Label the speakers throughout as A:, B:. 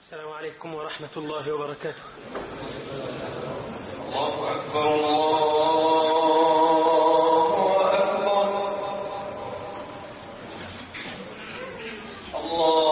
A: السلام عليكم ورحمة الله وبركاته.
B: الله أكبر الله أكبر. الله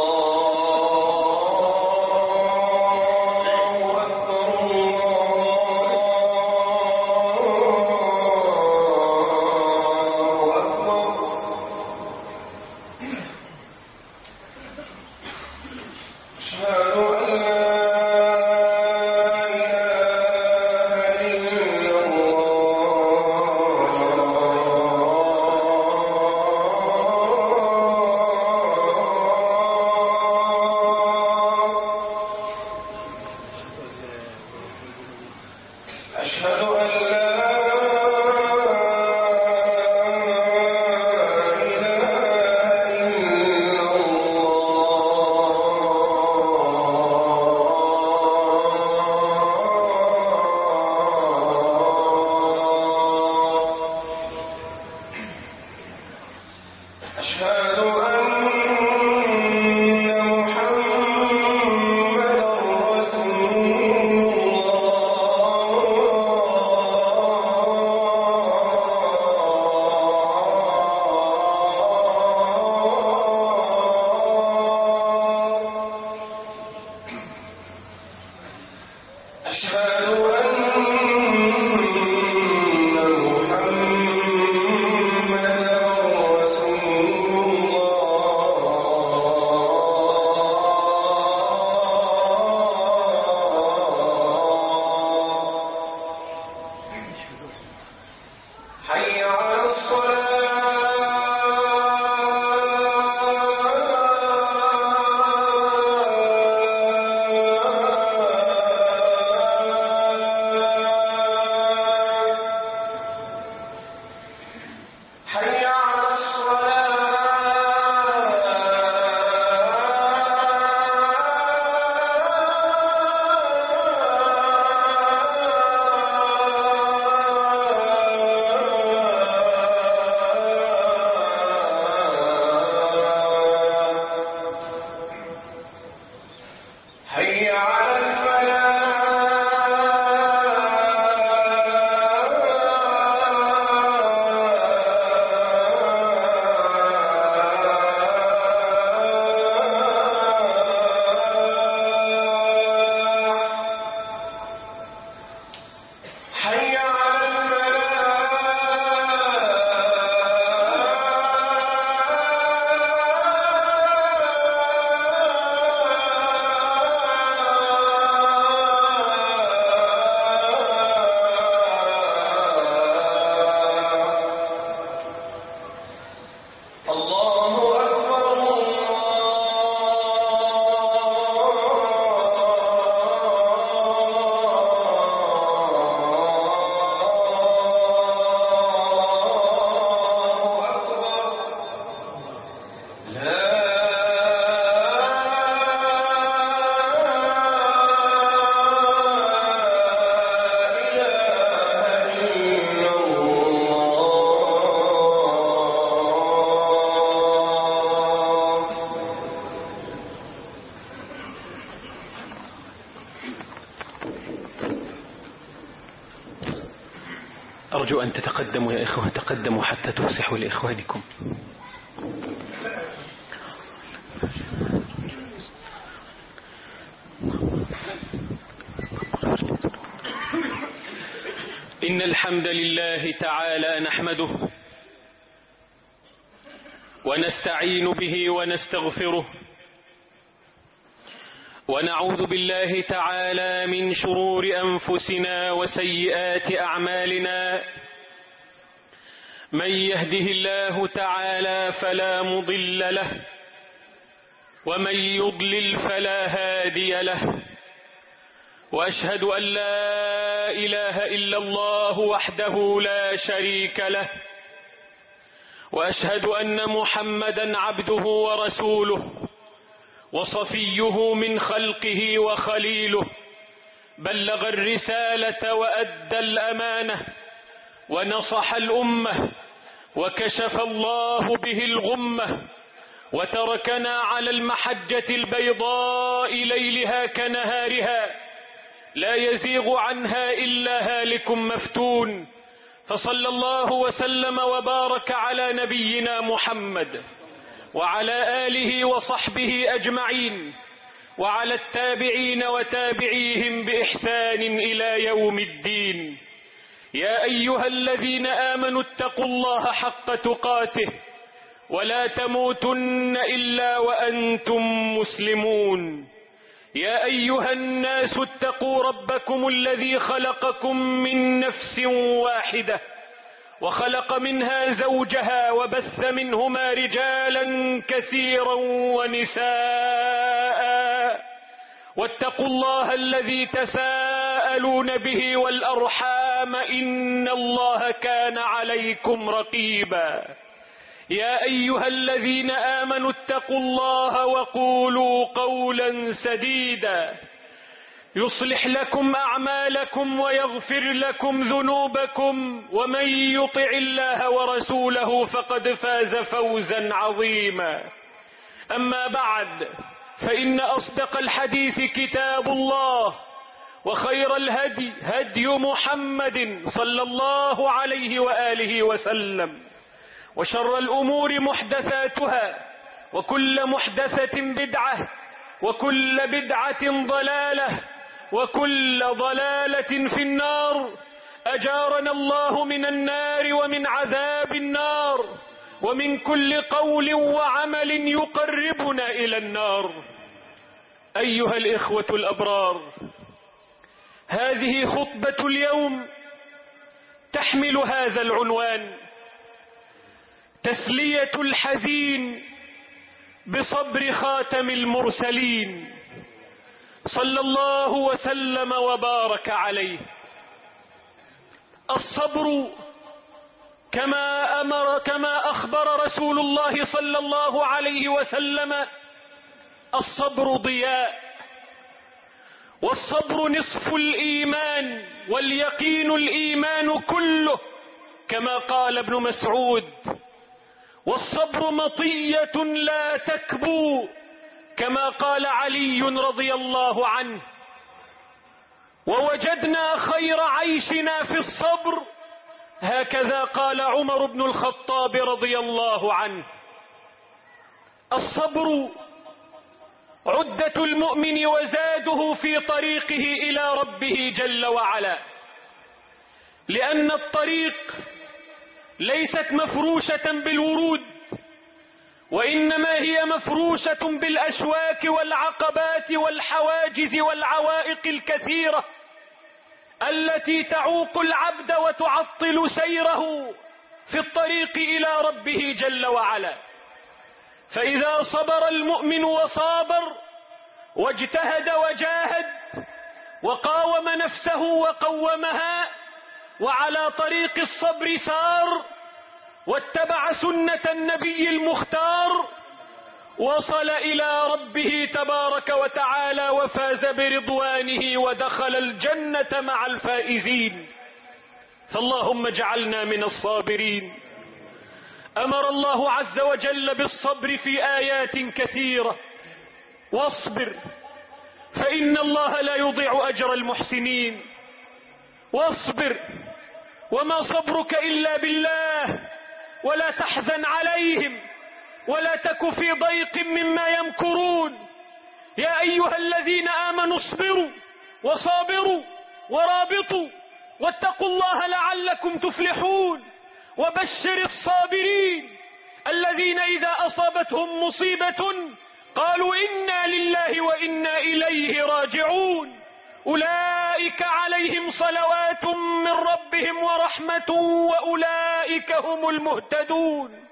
A: أرجو أن تتقدموا يا إخوة، تقدموا حتى تفسحوا لإخوانكم. إن الحمد لله تعالى نحمده ونستعين به ونستغفره، ونعوذ بالله تعالى من شرور أنفسنا وسيئات أعمالنا. من يهده الله تعالى فلا مضل له، ومن يضلل فلا هادي له. وأشهد أن لا إله إلا الله وحده لا شريك له، وأشهد أن محمدا عبده ورسوله وصفيه من خلقه وخليله، بلغ الرسالة وأدى الأمانة ونصح الأمة وكشف الله به الغمة، وتركنا على المحجة البيضاء ليلها كنهارها لا يزيغ عنها إلا هالك مفتون. فصلى الله وسلم وبارك على نبينا محمد وعلى آله وصحبه أجمعين وعلى التابعين وتابعيهم بإحسان إلى يوم الدين. يا أيها الذين آمنوا اتقوا الله حق تقاته ولا تموتن إلا وأنتم مسلمون. يا أيها الناس اتقوا ربكم الذي خلقكم من نفس واحدة وخلق منها زوجها وبث منهما رجالا كثيرا ونساء، واتقوا الله الذي تساءلون به والأرحام إن الله كان عليكم رقيبا. يا أيها الذين آمنوا اتقوا الله وقولوا قولا سديدا يصلح لكم أعمالكم ويغفر لكم ذنوبكم، ومن يطع الله ورسوله فقد فاز فوزا عظيما. أما بعد، فإن أصدق الحديث كتاب الله، وخير الهدي هدي محمد صلى الله عليه وآله وسلم، وشر الأمور محدثاتها، وكل محدثة بدعة، وكل بدعة ضلالة، وكل ضلالة في النار. أجارنا الله من النار ومن عذاب النار ومن كل قول وعمل يقربنا إلى النار. أيها الإخوة الأبرار، هذه خطبة اليوم تحمل هذا العنوان: تسلية الحزين بصبر خاتم المرسلين صلى الله وسلم وبارك عليه. الصبر كما أخبر رسول الله صلى الله عليه وسلم: الصبر ضياء، والصبر نصف الإيمان، واليقين الإيمان كله، كما قال ابن مسعود: والصبر مطية لا تكبو، كما قال علي رضي الله عنه. ووجدنا خير عيشنا في الصبر، هكذا قال عمر بن الخطاب رضي الله عنه. الصبر عدة المؤمن وزاده في طريقه إلى ربه جل وعلا، لأن الطريق ليست مفروشة بالورود، وإنما هي مفروشة بالأشواك والعقبات والحواجز والعوائق الكثيرة التي تعوق العبد وتعطل سيره في الطريق إلى ربه جل وعلا. فإذا صبر المؤمن وصابر واجتهد وجاهد وقاوم نفسه وقومها وعلى طريق الصبر سار واتبع سنة النبي المختار، وصل إلى ربه تبارك وتعالى وفاز برضوانه ودخل الجنة مع الفائزين. فاللهم اجعلنا من الصابرين. أمر الله عز وجل بالصبر في آيات كثيرة: واصبر فإن الله لا يضيع أجر المحسنين، واصبر وما صبرك إلا بالله، ولا تحزن عليهم ولا تك في ضيق مما يمكرون. يا أيها الذين آمنوا اصبروا وصابروا ورابطوا واتقوا الله لعلكم تفلحون. وبشر الصابرين الذين إذا أصابتهم مصيبة قالوا إنا لله وإنا إليه راجعون، أولئك عليهم صلوات من ربهم ورحمة وأولئك هم المهتدون.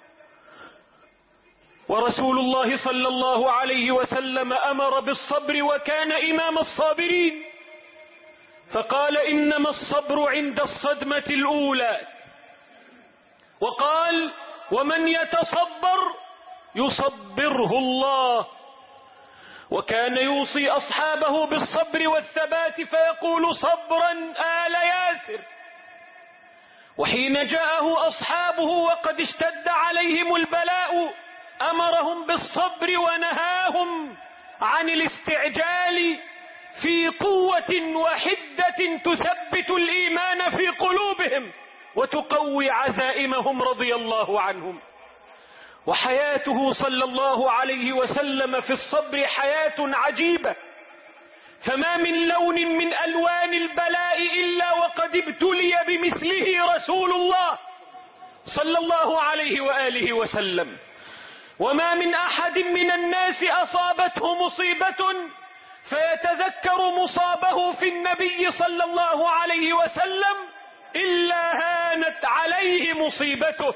A: ورسول الله صلى الله عليه وسلم أمر بالصبر وكان إمام الصابرين، فقال: إنما الصبر عند الصدمة الأولى، وقال: ومن يتصبر يصبره الله. وكان يوصي أصحابه بالصبر والثبات فيقول: صبرا آل ياسر. وحين جاءه أصحابه وقد اشتد عليهم البلاء أمرهم بالصبر ونهاهم عن الاستعجال في قوة وحدة تثبت الإيمان في قلوبهم وتقوي عزائمهم رضي الله عنهم. وحياته صلى الله عليه وسلم في الصبر حياة عجيبة، فما من لون من ألوان البلاء إلا وقد ابتلي بمثله رسول الله صلى الله عليه وآله وسلم. وما من أحد من الناس أصابته مصيبة فيتذكر مصابه في النبي صلى الله عليه وسلم إلا هانت عليه مصيبته.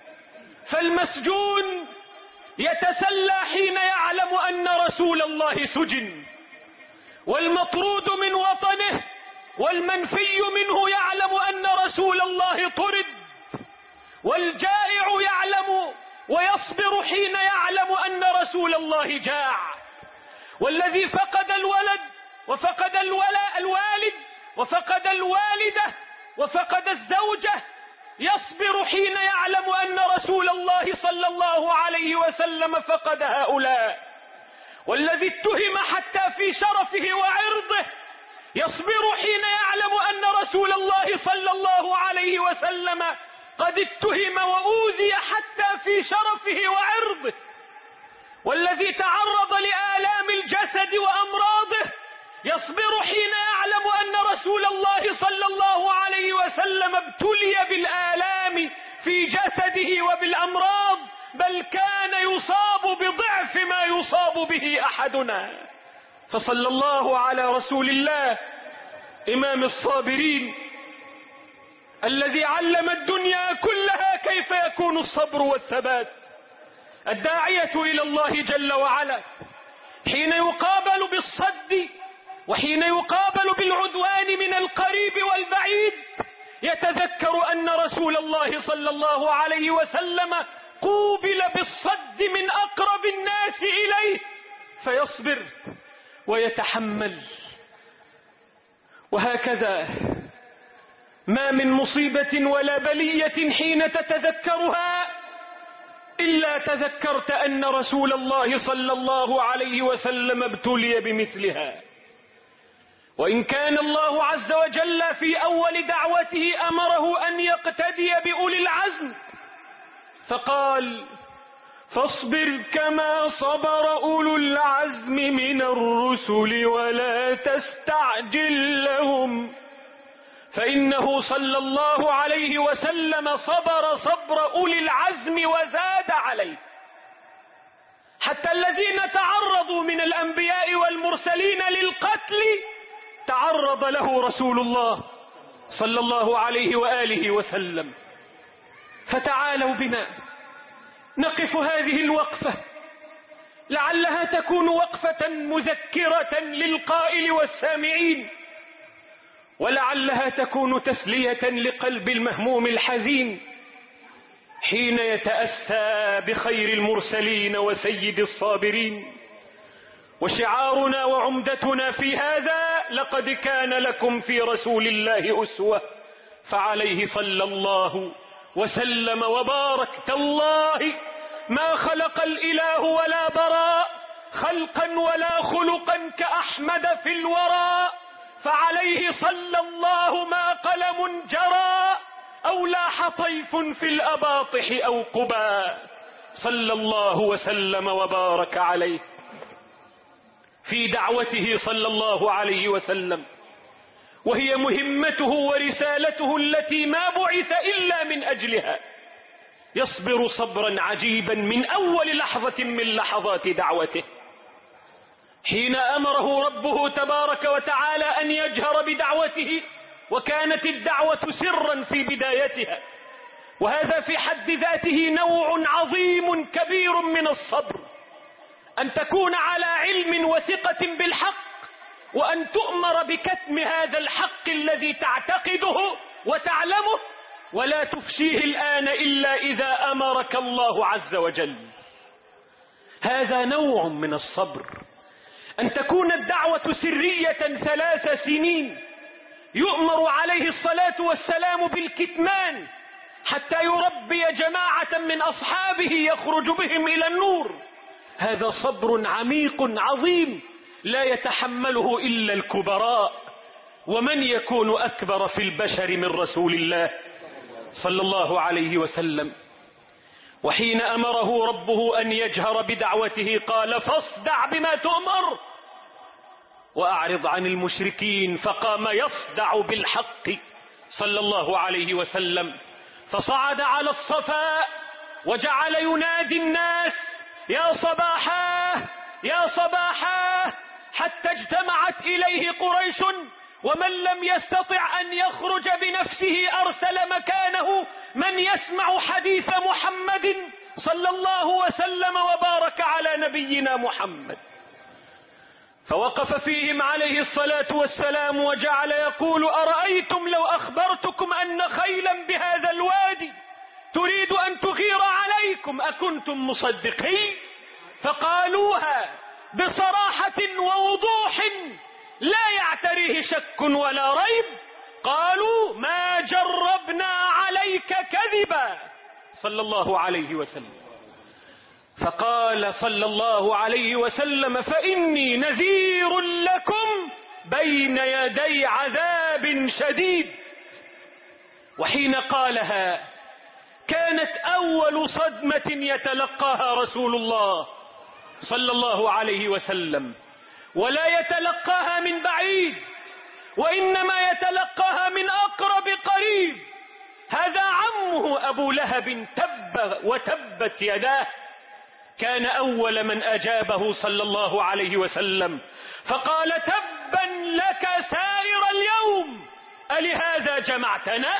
A: فالمسجون يتسلى حين يعلم أن رسول الله سجن، والمطرود من وطنه والمنفي منه يعلم أن رسول الله طرد، والجائع يعلم ويصبر حين يعلم أن رسول الله جاع، والذي فقد الولد وفقد الوالد وفقد الوالدة وفقد الزوجة يصبر حين يعلم أن رسول الله صلى الله عليه وسلم فقد هؤلاء، والذي اتهم حتى في شرفه وعرضه يصبر حين يعلم أن رسول الله صلى الله عليه وسلم قد اتهم وأوذي حتى في شرفه وعرضه، والذي تعرض لآلام الجسد وأمراضه يصبر حين يعلم أن رسول الله صلى الله عليه وسلم ابتلي بالآلام في جسده وبالأمراض، بل كان يصاب بضعف ما يصاب به أحدنا. فصلى الله على رسول الله إمام الصابرين الذي علم الدنيا كلها كيف يكون الصبر والثبات، الداعية إلى الله جل وعلا حين يقابل بالصد وحين يقابل بالعدوان من القريب والبعيد يتذكر أن رسول الله صلى الله عليه وسلم قوبل بالصد من أقرب الناس إليه فيصبر ويتحمل. وهكذا ما من مصيبة ولا بلية حين تتذكرها إلا تذكرت أن رسول الله صلى الله عليه وسلم ابتلي بمثلها. وإن كان الله عز وجل في أول دعوته أمره أن يقتدي بأولي العزم فقال: فاصبر كما صبر أولو العزم من الرسل ولا تستعجل لهم، فإنه صلى الله عليه وسلم صبر صبر أولي العزم وزاد عليه، حتى الذين تعرضوا من الأنبياء والمرسلين للقتل تعرض له رسول الله صلى الله عليه وآله وسلم. فتعالوا بنا نقف هذه الوقفة، لعلها تكون وقفة مذكرة للقائل والسامعين، ولعلها تكون تسلية لقلب المهموم الحزين حين يتأسى بخير المرسلين وسيد الصابرين. وشعارنا وعمدتنا في هذا: لقد كان لكم في رسول الله أسوة، فعليه صلى الله وسلم وبارك. تالله ما خلق الإله ولا براء خلقا ولا خلقا كأحمد في الوراء، فعليه صلى الله ما قلم جرى أو لاح طيف في الأباطح أو قبا، صلى الله وسلم وبارك عليه. في دعوته صلى الله عليه وسلم وهي مهمته ورسالته التي ما بعث إلا من أجلها يصبر صبرا عجيبا من أول لحظة من لحظات دعوته، حين أمره ربه تبارك وتعالى أن يجهر بدعوته، وكانت الدعوة سرا في بدايتها، وهذا في حد ذاته نوع عظيم كبير من الصبر، أن تكون على علم وثقة بالحق، وأن تؤمر بكتم هذا الحق الذي تعتقده وتعلمه، ولا تفشيه الآن إلا إذا أمرك الله عز وجل. هذا نوع من الصبر، أن تكون الدعوة سرية 3 سنين يؤمر عليه الصلاة والسلام بالكتمان حتى يربي جماعة من أصحابه يخرج بهم إلى النور. هذا صبر عميق عظيم لا يتحمله إلا الكبراء. ومن يكون أكبر في البشر من رسول الله صلى الله عليه وسلم؟ وحين أمره ربه أن يجهر بدعوته قال: فاصدع بما تؤمر وأعرض عن المشركين. فقام يصدع بالحق صلى الله عليه وسلم، فصعد على الصفاء وجعل ينادي الناس: يا صباحاه يا صباحاه، حتى اجتمعت إليه قريش، ومن لم يستطع أن يخرج بنفسه أرسل مكانه من يسمع حديث محمد صلى الله وسلم وبارك على نبينا محمد. فوقف فيهم عليه الصلاة والسلام وجعل يقول: أرأيتم لو أخبرتكم أن خيلا بهذا الوادي تريد أن تغير عليكم أكنتم مصدقين؟ فقالوها بصراحة ووضوح لا يعتريه شك ولا ريب. قالوا: ما جربنا عليك كذبا صلى الله عليه وسلم. فقال صلى الله عليه وسلم: فإني نذير لكم بين يدي عذاب شديد. وحين قالها كانت أول صدمة يتلقاها رسول الله صلى الله عليه وسلم، ولا يتلقاها من بعيد، وإنما يتلقاها من أقرب قريب. هذا عمه أبو لهب تب وتبت يداه، كان أول من أجابه صلى الله عليه وسلم، فقال: تبا لك سائر اليوم، ألهذا جمعتنا؟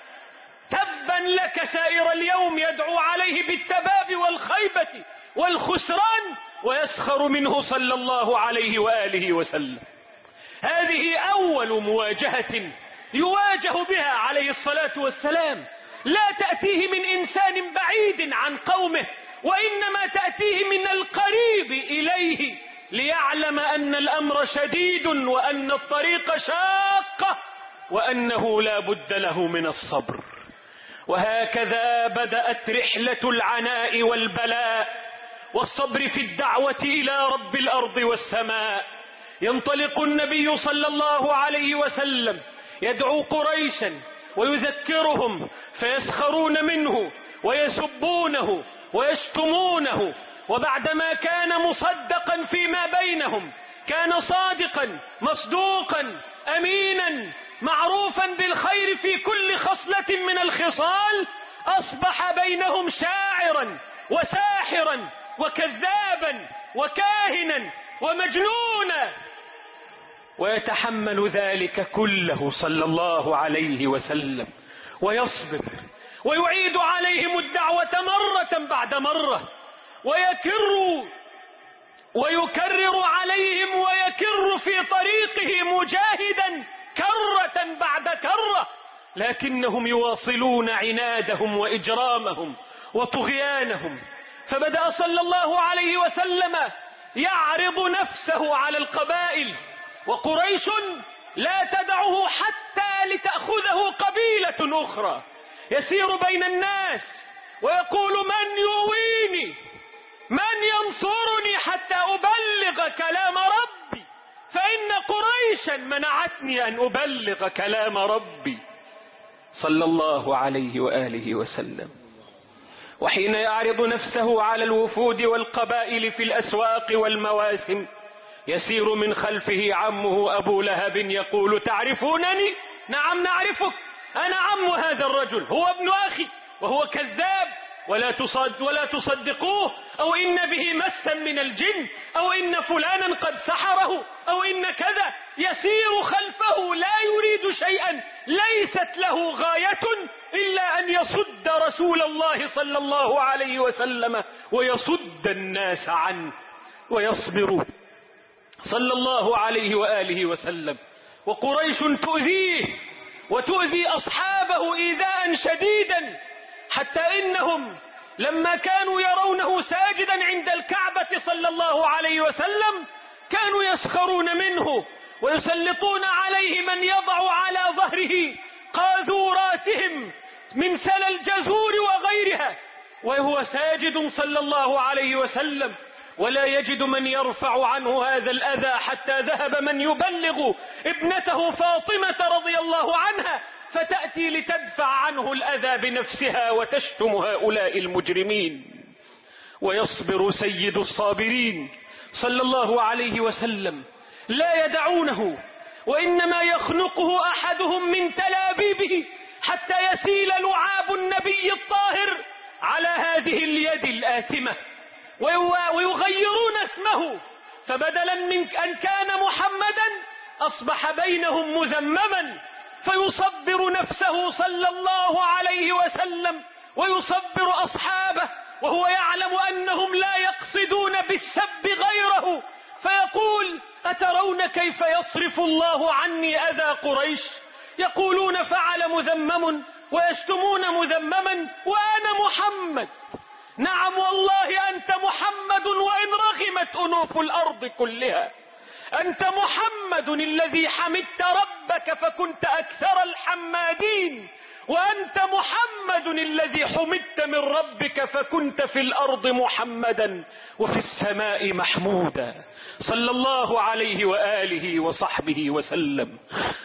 A: تبا لك سائر اليوم، يدعو عليه بالتباب والخيبة والخسران ويسخر منه صلى الله عليه وآله وسلم. هذه أول مواجهة يواجه بها عليه الصلاة والسلام، لا تأتيه من إنسان بعيد عن قومه، وإنما تأتيه من القريب إليه ليعلم أن الأمر شديد وأن الطريق شاقة وأنه لا بد له من الصبر. وهكذا بدأت رحلة العناء والبلاء والصبر في الدعوة إلى رب الأرض والسماء. ينطلق النبي صلى الله عليه وسلم يدعو قريشا ويذكرهم فيسخرون منه ويسبونه ويشتمونه، وبعدما كان مصدقا فيما بينهم، كان صادقا مصدوقا أمينا معروفا بالخير في كل خصلة من الخصال، أصبح بينهم شاعرا وساحرا وكذابا وكاهنا ومجنونا، ويتحمل ذلك كله صلى الله عليه وسلم ويصبر ويعيد عليهم الدعوة مرة بعد مرة، ويكرر عليهم ويكر في طريقه مجاهدا كرة بعد كرة، لكنهم يواصلون عنادهم وإجرامهم وطغيانهم. فبدأ صلى الله عليه وسلم يعرض نفسه على القبائل، وقريش لا تدعه حتى لتأخذه قبيلة أخرى. يسير بين الناس ويقول: من يويني، من ينصرني حتى أبلغ كلام ربي، فإن قريشا منعتني أن أبلغ كلام ربي صلى الله عليه وآله وسلم. وحين يعرض نفسه على الوفود والقبائل في الأسواق والمواسم، يسير من خلفه عمه أبو لهب يقول: تعرفونني؟ نعم نعرفك، أنا عم هذا الرجل، هو ابن أخي وهو كذاب، ولا تصدقوه، أو إن به مسا من الجن، أو إن فلانا قد سحره، أو إن كذا. يسير خلفه لا يريد شيئا، ليست له غاية إلا أن يصد رسول الله صلى الله عليه وسلم ويصد الناس عنه، ويصبر صلى الله عليه وآله وسلم. وقريش تؤذيه وتؤذي أصحابه إيذاء شديدا، حتى إنهم لما كانوا يرونه ساجدا عند الكعبة صلى الله عليه وسلم كانوا يسخرون منه ويسلطون عليه من يضع على ظهره قاذوراتهم من سل الجزور وغيرها، وهو ساجد صلى الله عليه وسلم، ولا يجد من يرفع عنه هذا الأذى، حتى ذهب من يبلغ ابنته فاطمة رضي الله عنها، فتأتي لتدفع عنه الأذى بنفسها وتشتم هؤلاء المجرمين. ويصبر سيد الصابرين صلى الله عليه وسلم، لا يدعونه، وإنما يخنقه أحدهم من تلابيبه حتى يسيل لعاب النبي الطاهر على هذه اليد الآثمة، ويغيرون اسمه، فبدلا من أن كان محمدا أصبح بينهم مذمما، فيصبر نفسه صلى الله عليه وسلم ويصبر أصحابه وهو يعلم أنهم لا يقصدون بالسب غيره، فيقول: أترون كيف يصرف الله عني أذى قريش؟ يقولون فعل مذمم ويشتمون مذمما وأنا محمد. نعم والله أنت محمد، وإن رغمت أنوف الأرض كلها. أنت محمد الذي حمدت ربك فكنت أكثر الحمادين، وأنت محمد الذي حمدت من ربك فكنت في الأرض محمدا وفي السماء محمودا، صلى الله عليه وآله وصحبه وسلم.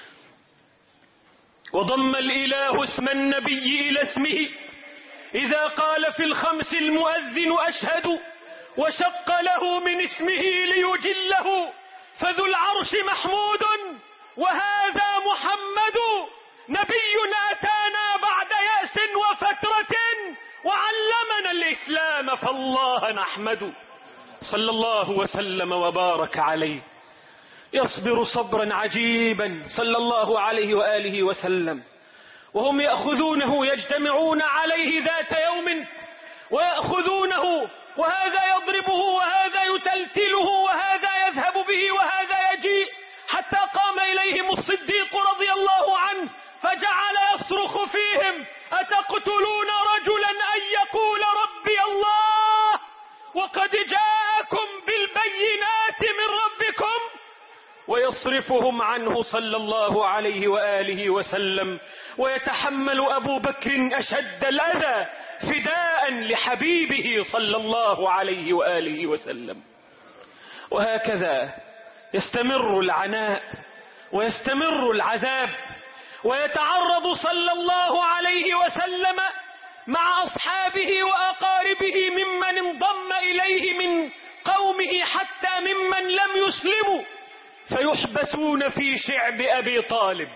A: وضم الإله اسم النبي إلى اسمه إذا قال في الخمس المؤذن أشهد، وشق له من اسمه ليجله، فذو العرش محمود وهذا محمد، نبي أتانا بعد يأس وفترة، وعلمنا الإسلام فالله نحمد، صلى الله وسلم وبارك عليه. يصبر صبرا عجيبا صلى الله عليه وآله وسلم، وهم يأخذونه يجتمعون عليه ذات يوم ويأخذونه، وهذا يضربه وهذا يتلتله وهذا يذهب به وهذا يجيء، حتى قام إليهم الصديق رضي الله عنه فجعل يصرخ فيهم: أتقتلون رجلا أن يقول ربي الله وقد جاءكم بالبينات من ربكم؟ ويصرفهم عنه صلى الله عليه وآله وسلم، ويتحمل أبو بكر أشد الأذى فداء لحبيبه صلى الله عليه وآله وسلم. وهكذا يستمر العناء ويستمر العذاب، ويتعرض صلى الله عليه وسلم مع أصحابه وأقاربه ممن انضم إليه من قومه حتى ممن لم يسلموا، فيحبسون في شعب أبي طالب،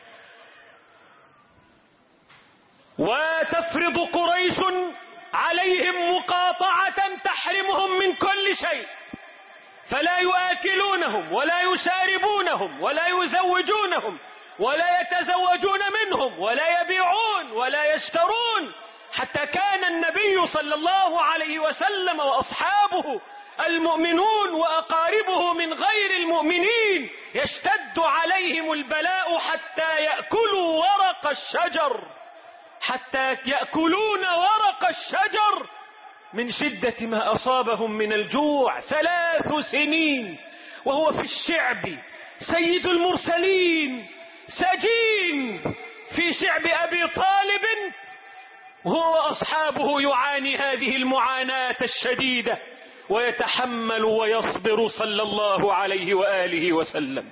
A: وتفرض قريش عليهم مقاطعة تحرمهم من كل شيء، فلا يؤكلونهم ولا يشاربونهم ولا يزوجونهم ولا يتزوجون منهم ولا يبيعون ولا يشترون، حتى كان النبي صلى الله عليه وسلم وأصحابه المؤمنون وأقاربه من غير المؤمنين يشتد عليهم البلاء حتى يأكلوا ورق الشجر، حتى يأكلون ورق الشجر من شدة ما أصابهم من الجوع. 3 سنين وهو في الشعب سيد المرسلين، سجين في شعب أبي طالب، وهو وأصحابه يعاني هذه المعاناة الشديدة، ويتحمل ويصبر صلى الله عليه وآله وسلم.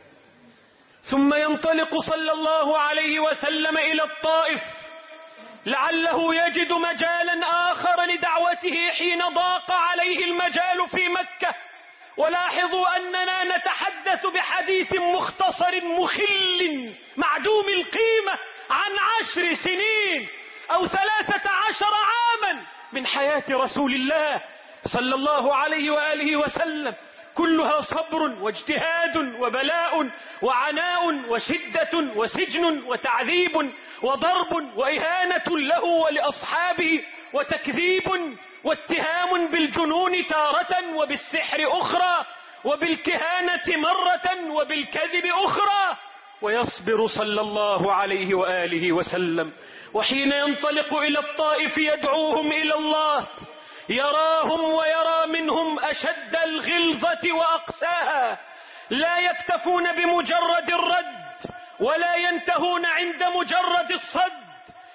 A: ثم ينطلق صلى الله عليه وسلم إلى الطائف لعله يجد مجالا آخر لدعوته حين ضاق عليه المجال في مكة. ولاحظوا أننا نتحدث بحديث مختصر مخل معدوم القيمة عن 10 سنين أو 13 عاما من حياة رسول الله صلى الله عليه وآله وسلم، كلها صبر واجتهاد وبلاء وعناء وشدة وسجن وتعذيب وضرب وإهانة له ولأصحابه وتكذيب واتهام بالجنون تارة وبالسحر أخرى وبالكهانة مرة وبالكذب أخرى، ويصبر صلى الله عليه وآله وسلم. وحين ينطلق إلى الطائف يدعوهم إلى الله يراهم ويرى منهم أشد الغلظة وأقساها، لا يكتفون بمجرد الرد ولا ينتهون عند مجرد الصد،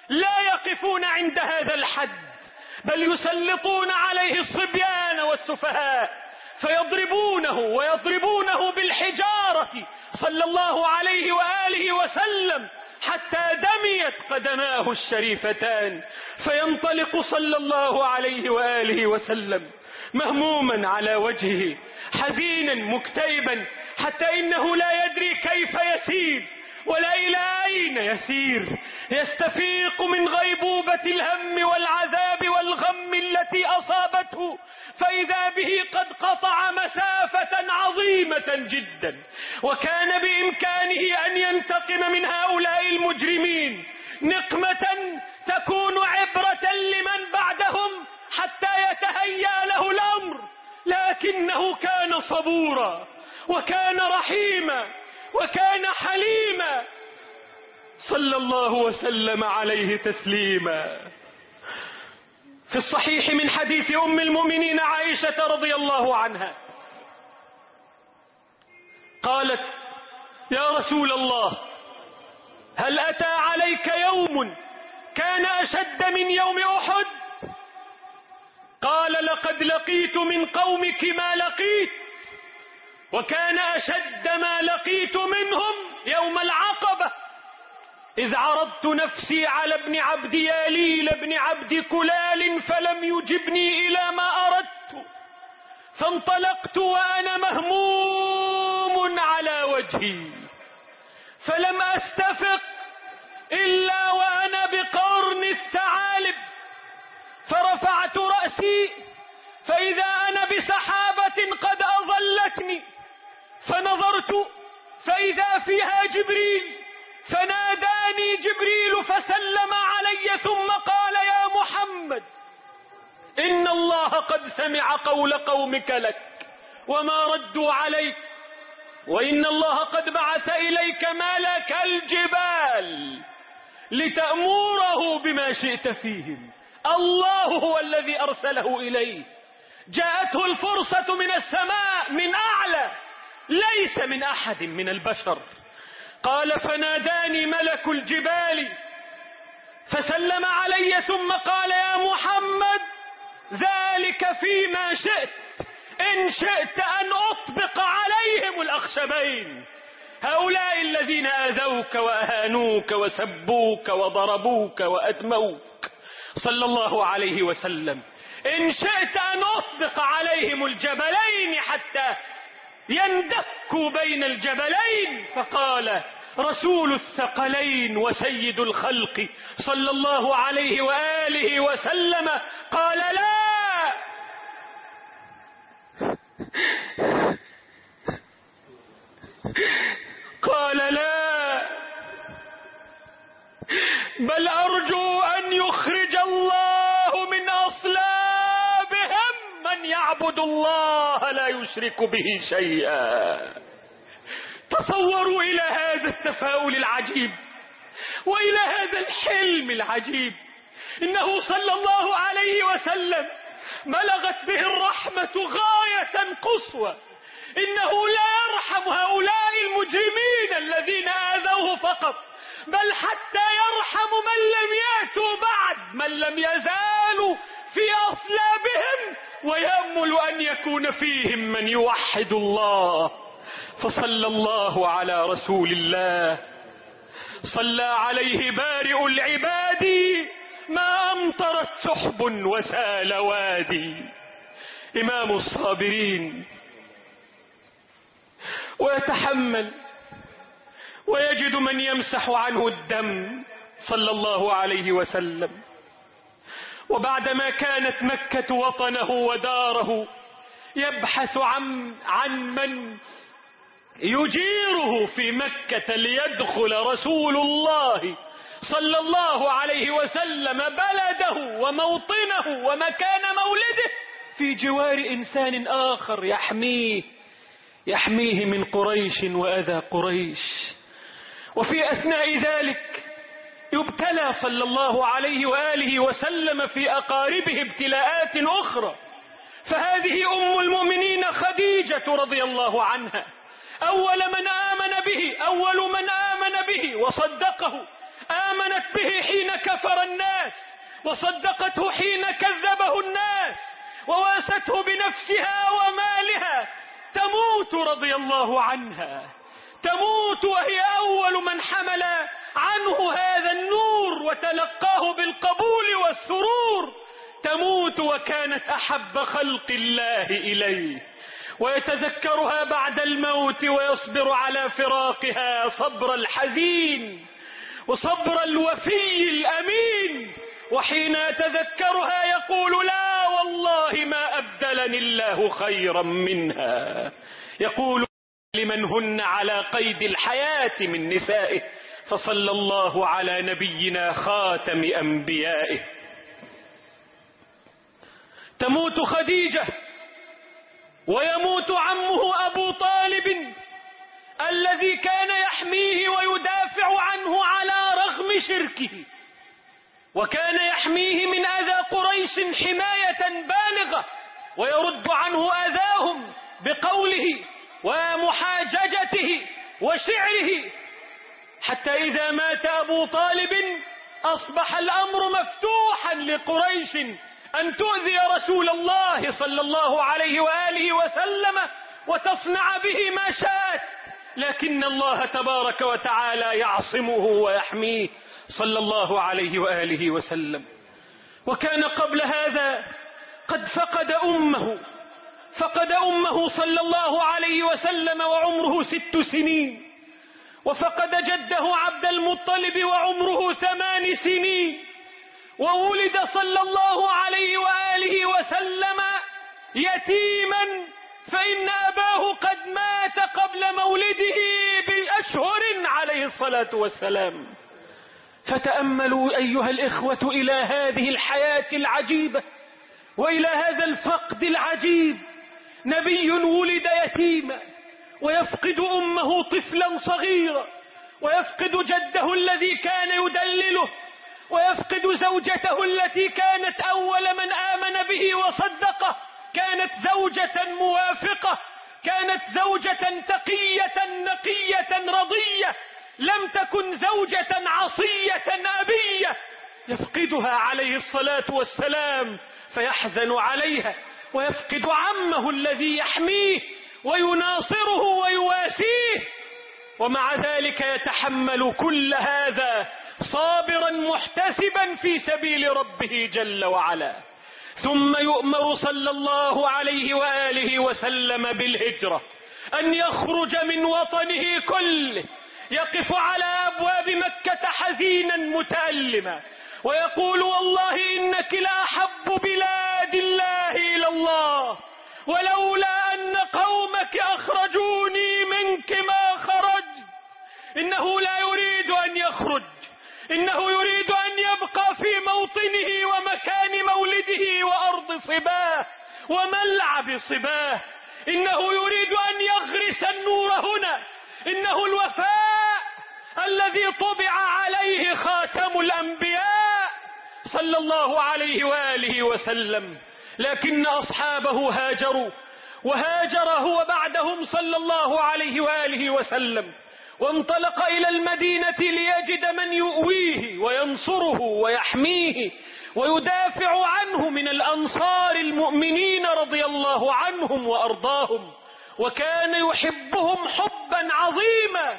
A: لا يقفون عند هذا الحد، بل يسلطون عليه الصبيان والسفهاء فيضربونه ويضربونه بالحجارة صلى الله عليه وآله وسلم حتى دميت قدماه الشريفتان، فينطلق صلى الله عليه وآله وسلم مهموما على وجهه حزينا مكتئبا، حتى إنه لا يدري كيف يسير ولا إلى أين يسير، يستفيق من غيبوبة الهم والعذاب والغم التي أصابته، فإذا به قد قطع مسافة عظيمة جدا، وكان بإمكانه أن ينتقم من هؤلاء المجرمين نقمة تكون عبرة لمن بعدهم حتى يتهيأ له الأمر، لكنه كان صبورا وكان رحيما وكان حليما صلى الله وسلم عليه تسليما. في الصحيح من حديث أم المؤمنين عائشة رضي الله عنها قالت: يا رسول الله، هل أتى عليك يوم كان أشد من يوم أحد؟ قال: لقد لقيت من قومك ما لقيت، وكان أشد ما لقيت منهم يوم العقبة، إذ عرضت نفسي على ابن عبد ياليل ابن عبد كلال فلم يجبني إلى ما أردت، فانطلقت وأنا مهموم على وجهي، فلم أستفق إلا وأنا بقرن الثعالب، فرفعت رأسي فإذا أنا بسحابة قد أظلتني، فنظرت فإذا فيها جبريل، فناداني جبريل فسلم علي ثم قال: يا محمد، إن الله قد سمع قول قومك لك وما ردوا عليك، وإن الله قد بعث إليك ملك الجبال لتأمره بما شئت فيهم، الله هو الذي أرسله إليه، جاءته الفرصة من السماء من أعلى ليس من أحد من البشر. قال: فناداني ملك الجبال فسلم علي ثم قال: يا محمد، ذلك فيما شئت، إن شئت أن أطبق عليهم الأخشبين، هؤلاء الذين آذوك وأهانوك وسبوك وضربوك وأدموك صلى الله عليه وسلم، إن شئت أن أطبق عليهم الجبلين حتى يندكوا بين الجبلين. فقال رسول الثقلين وسيد الخلق صلى الله عليه وآله وسلم: قال: لا، قال: لا، بل أرجو أن يخرج الله من أصلابهم من يعبد الله لا يشرك به شيئا. تصوروا إلى هذا التفاؤل العجيب وإلى هذا الحلم العجيب، إنه صلى الله عليه وسلم بلغت به الرحمة غاية قصوى، إنه لا يرحم هؤلاء المجرمين الذين آذوه فقط، بل حتى يرحم من لم يأتوا بعد، من لم يزالوا في أصلابهم، ويأمل أن يكون فيهم من يوحد الله. فصلى الله على رسول الله، صلى عليه بارئ العباد، ما أمطرت سحب وسال وادي، إمام الصابرين، ويتحمل ويجد من يمسح عنه الدم صلى الله عليه وسلم. وبعدما كانت مكة وطنه وداره، يبحث عن من يجيره في مكة ليدخل رسول الله صلى الله عليه وسلم بلده وموطنه ومكان مولده في جوار إنسان آخر يحميه من قريش وأذى قريش. وفي أثناء ذلك يبتلى صلى الله عليه وآله وسلم في أقاربه ابتلاءات أخرى، فهذه أم المؤمنين خديجة رضي الله عنها أول من آمن به وصدقه، آمنت به حين كفر الناس، وصدقته حين كذبه الناس، وواسته بنفسها ومالها، تموت رضي الله عنها، تموت وهي أول من حمل عنه هذا النور وتلقاه بالقبول والسرور، تموت وكانت أحب خلق الله إليه، ويتذكرها بعد الموت ويصبر على فراقها صبر الحزين وصبر الوفي الأمين، وحين يتذكرها يقول لا والله ما أبدلني الله خيرا منها. يقول لمن هن على قيد الحياة من نسائه، فصلى الله على نبينا خاتم أنبيائه. تموت خديجة ويموت عمه أبو طالب الذي كان يحميه ويدافع عنه على رغم شركه، وكان يحميه من أذى قريش حماية بالغة، ويرد عنه أذاهم بقوله ومحاججته وشعره، حتى إذا مات أبو طالب أصبح الأمر مفتوحا لقريش أن تؤذي رسول الله صلى الله عليه وآله وسلم وتصنع به ما شاءت، لكن الله تبارك وتعالى يعصمه ويحميه صلى الله عليه وآله وسلم. وكان قبل هذا قد فقد أمه صلى الله عليه وسلم وعمره 6 سنين، وفقد جده عبد المطلب وعمره 8 سنين، وولد صلى الله عليه وآله وسلم يتيما، فإن أباه قد مات قبل مولده بأشهر عليه الصلاة والسلام. فتأملوا أيها الإخوة إلى هذه الحياة العجيبة وإلى هذا الفقد العجيب، نبي ولد يتيما ويفقد أمه طفلا صغيرا، ويفقد جده الذي كان يدلله، ويفقد زوجته التي كانت أول من آمن به وصدقه، كانت زوجة موافقة، كانت زوجة تقية نقية رضية، لم تكن زوجة عصية أبية، يفقدها عليه الصلاة والسلام فيحزن عليها، ويفقد عمه الذي يحميه ويناصره ويواسيه، ومع ذلك يتحمل كل هذا صابرا محتسبا في سبيل ربه جل وعلا. ثم يؤمر صلى الله عليه وآله وسلم بالهجرة، أن يخرج من وطنه كله، يقف على أبواب مكة حزينا متألما ويقول والله إنك لأحب بلاد الله إلى الله، ولولا أن قومك أخرجوني منك ما خرج. إنه لا يريد أن يخرج، إنه يريد أن يبقى في موطنه ومكان مولده وأرض صباه وملعب صباه، إنه يريد أن يغرس النور هنا، إنه الوفاء الذي طبع عليه خاتم الأنبياء صلى الله عليه وآله وسلم. لكن أصحابه هاجروا، وهاجر هو بعدهم صلى الله عليه وآله وسلم، وانطلق إلى المدينة ليجد من يؤويه وينصره ويحميه ويدافع عنه من الأنصار المؤمنين رضي الله عنهم وأرضاهم، وكان يحبهم حبا عظيما،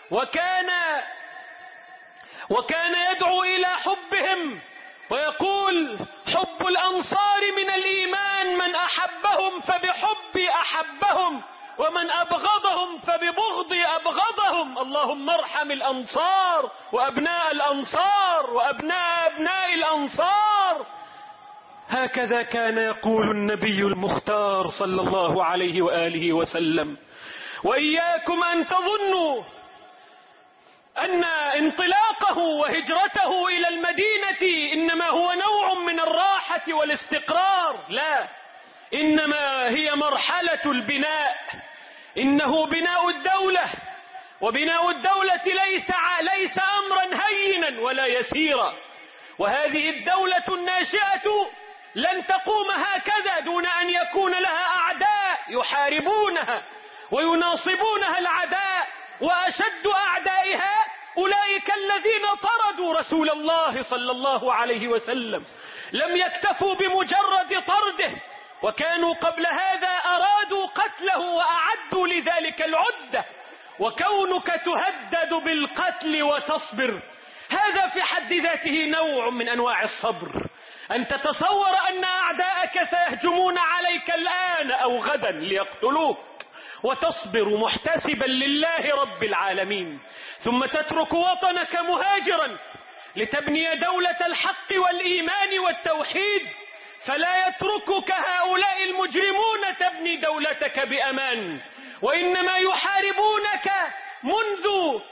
A: وكان يدعو إلى حبهم ويقول حب الأنصار من الإيمان، من أحبهم فبحبي أحبهم، ومن أبغضهم فببغضي أبغضهم. اللهم ارحم الأنصار وأبناء الأنصار وأبناء أبناء الأنصار. هكذا كان يقول النبي المختار صلى الله عليه وآله وسلم. وإياكم أن تظنوا أن انطلاقه وهجرته إلى المدينة إنما هو نوع من الراحة والاستقرار، لا، إنما هي مرحلة البناء، إنه بناء الدولة، وبناء الدولة ليس أمرا هينا ولا يسيرا، وهذه الدولة الناشئة لن تقوم هكذا دون أن يكون لها أعداء يحاربونها ويناصبونها العداء، وأشد أعدائها أولئك الذين طردوا رسول الله صلى الله عليه وسلم لم يكتفوا بمجرد طرده، وكانوا قبل هذا أرادوا قتله وأعدوا لذلك العدة. وكونك تهدد بالقتل وتصبر، هذا في حد ذاته نوع من أنواع الصبر. أن تتصور أن أعداءك سيهجمون عليك الآن أو غدا ليقتلوك، وتصبر محتسبا لله رب العالمين، ثم تترك وطنك مهاجرا لتبني دولة الحق والإيمان والتوحيد، فلا يتركك هؤلاء المجرمون تبني دولتك بأمان، وإنما يحاربونك منذ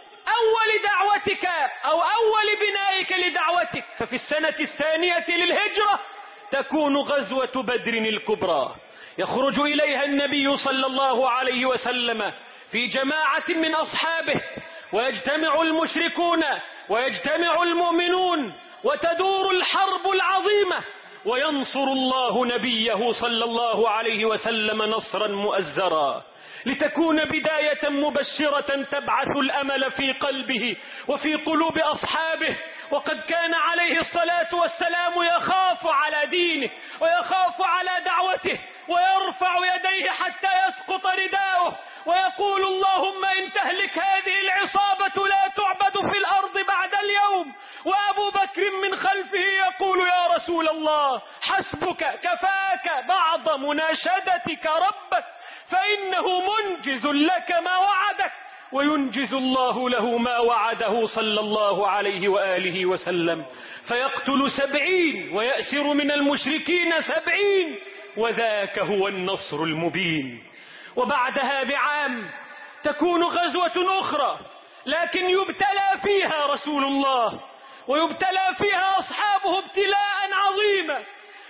A: أول دعوتك أو أول بنائك لدعوتك. ففي السنة الثانية للهجرة تكون غزوة بدر الكبرى، يخرج إليها النبي صلى الله عليه وسلم في جماعة من أصحابه، ويجتمع المشركون ويجتمع المؤمنون، وتدور الحرب العظيمة، وينصر الله نبيه صلى الله عليه وسلم نصرا مؤزرا، لتكون بداية مبشرة تبعث الأمل في قلبه وفي قلوب أصحابه. وقد كان عليه الصلاة والسلام يخاف على دينه ويخاف على دعوته، ويرفع يديه حتى يسقط رداؤه ويقول: اللهم إن تهلك هذه العصابة لا تعبد في الأرض بعد اليوم. وأبو بكر من خلفه يقول: يا رسول الله حسبك، كفاك بعض مناشدتك ربك، فإنه منجز لك ما وعدك، وينجز الله له ما وعده صلى الله عليه وآله وسلم، فيقتل 70 ويأسر من المشركين 70، وذاك هو النصر المبين. وبعدها بعام تكون غزوة أخرى، لكن يبتلى فيها رسول الله ويبتلى فيها أصحابه ابتلاء عظيما.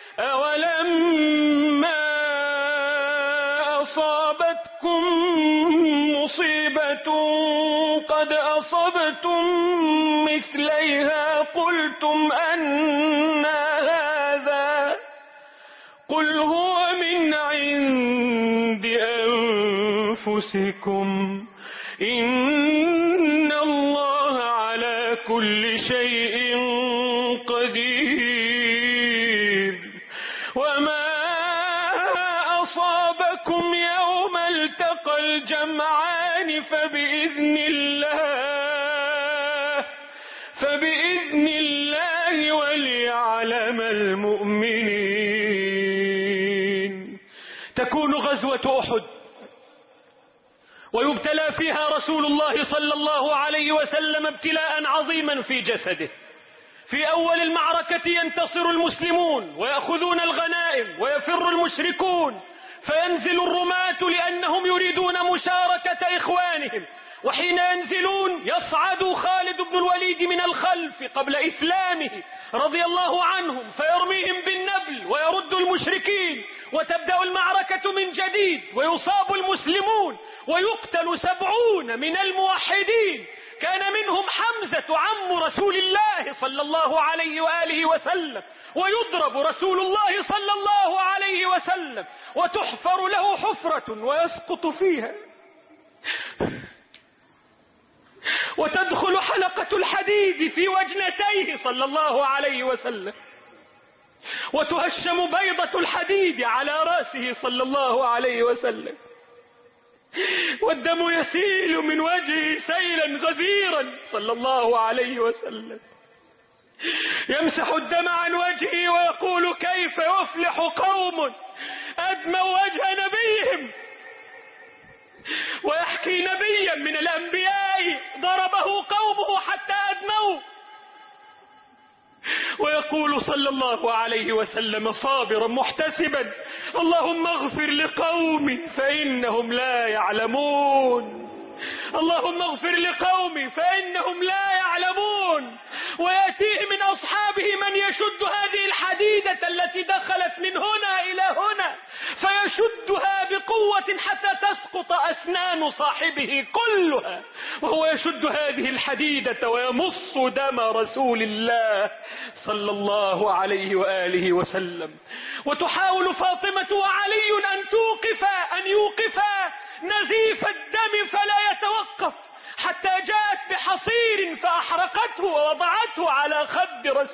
A: أولما أصابتكم مصيبة قد أصبتم مثليها قلتم أنى هذا، قل هو من عند أنفسكم إن الله على كل شيء قدير. وما أصابكم يوم التقى الجمعان فبإذن الله وليعلم المؤمنين. تكون غزوة أحد ويبتلى فيها رسول الله صلى الله عليه وسلم ابتلاء عظيما في جسده. في أول المعركة ينتصر المسلمون ويأخذون الغنائم ويفر المشركون، فينزل الرماة لأنهم يريدون مشاركة إخوانهم، وحين ينزلون يصعد خالد بن الوليد من الخلف قبل إسلامه رضي الله عنهم، فيرميهم بالنبل ويرد المشركين، وتبدأ المعركة من جديد، ويصاب المسلمون ويقتل 70 من الموحدين، كان منهم حمزة عم رسول الله صلى الله عليه وآله وسلم، ويضرب رسول الله صلى الله عليه وسلم وتحفر له حفرة ويسقط فيها، وتدخل حلقة الحديد في وجنتيه صلى الله عليه وسلم، وتهشم بيضة الحديد على رأسه صلى الله عليه وسلم، والدم يسيل من وجهه سيلا غزيرا صلى الله عليه وسلم، يمسح الدم عن وجهه ويقول: كيف يفلح قوم أدموا وجه نبيهم. ويحكي نبيا من الأنبياء ضربه قومه حتى أدموه، ويقول صلى الله عليه وسلم صابرا محتسبا: اللهم اغفر لقومي فإنهم لا يعلمون، اللهم اغفر لقومي فإنهم لا يعلمون. ويأتيه من أصحابه من يشد هذه الحديدة التي دخلت من هنا إلى هنا، فيشدها بقوة حتى تسقط أسنان صاحبه كلها، وهو يشد هذه الحديدة ويمص دم رسول الله صلى الله عليه وآله وسلم. وتحاول فاطمة وعلي أن يوقفا نزيف الدم فلا يتوقف، حتى جاءت بحصير فأحرقته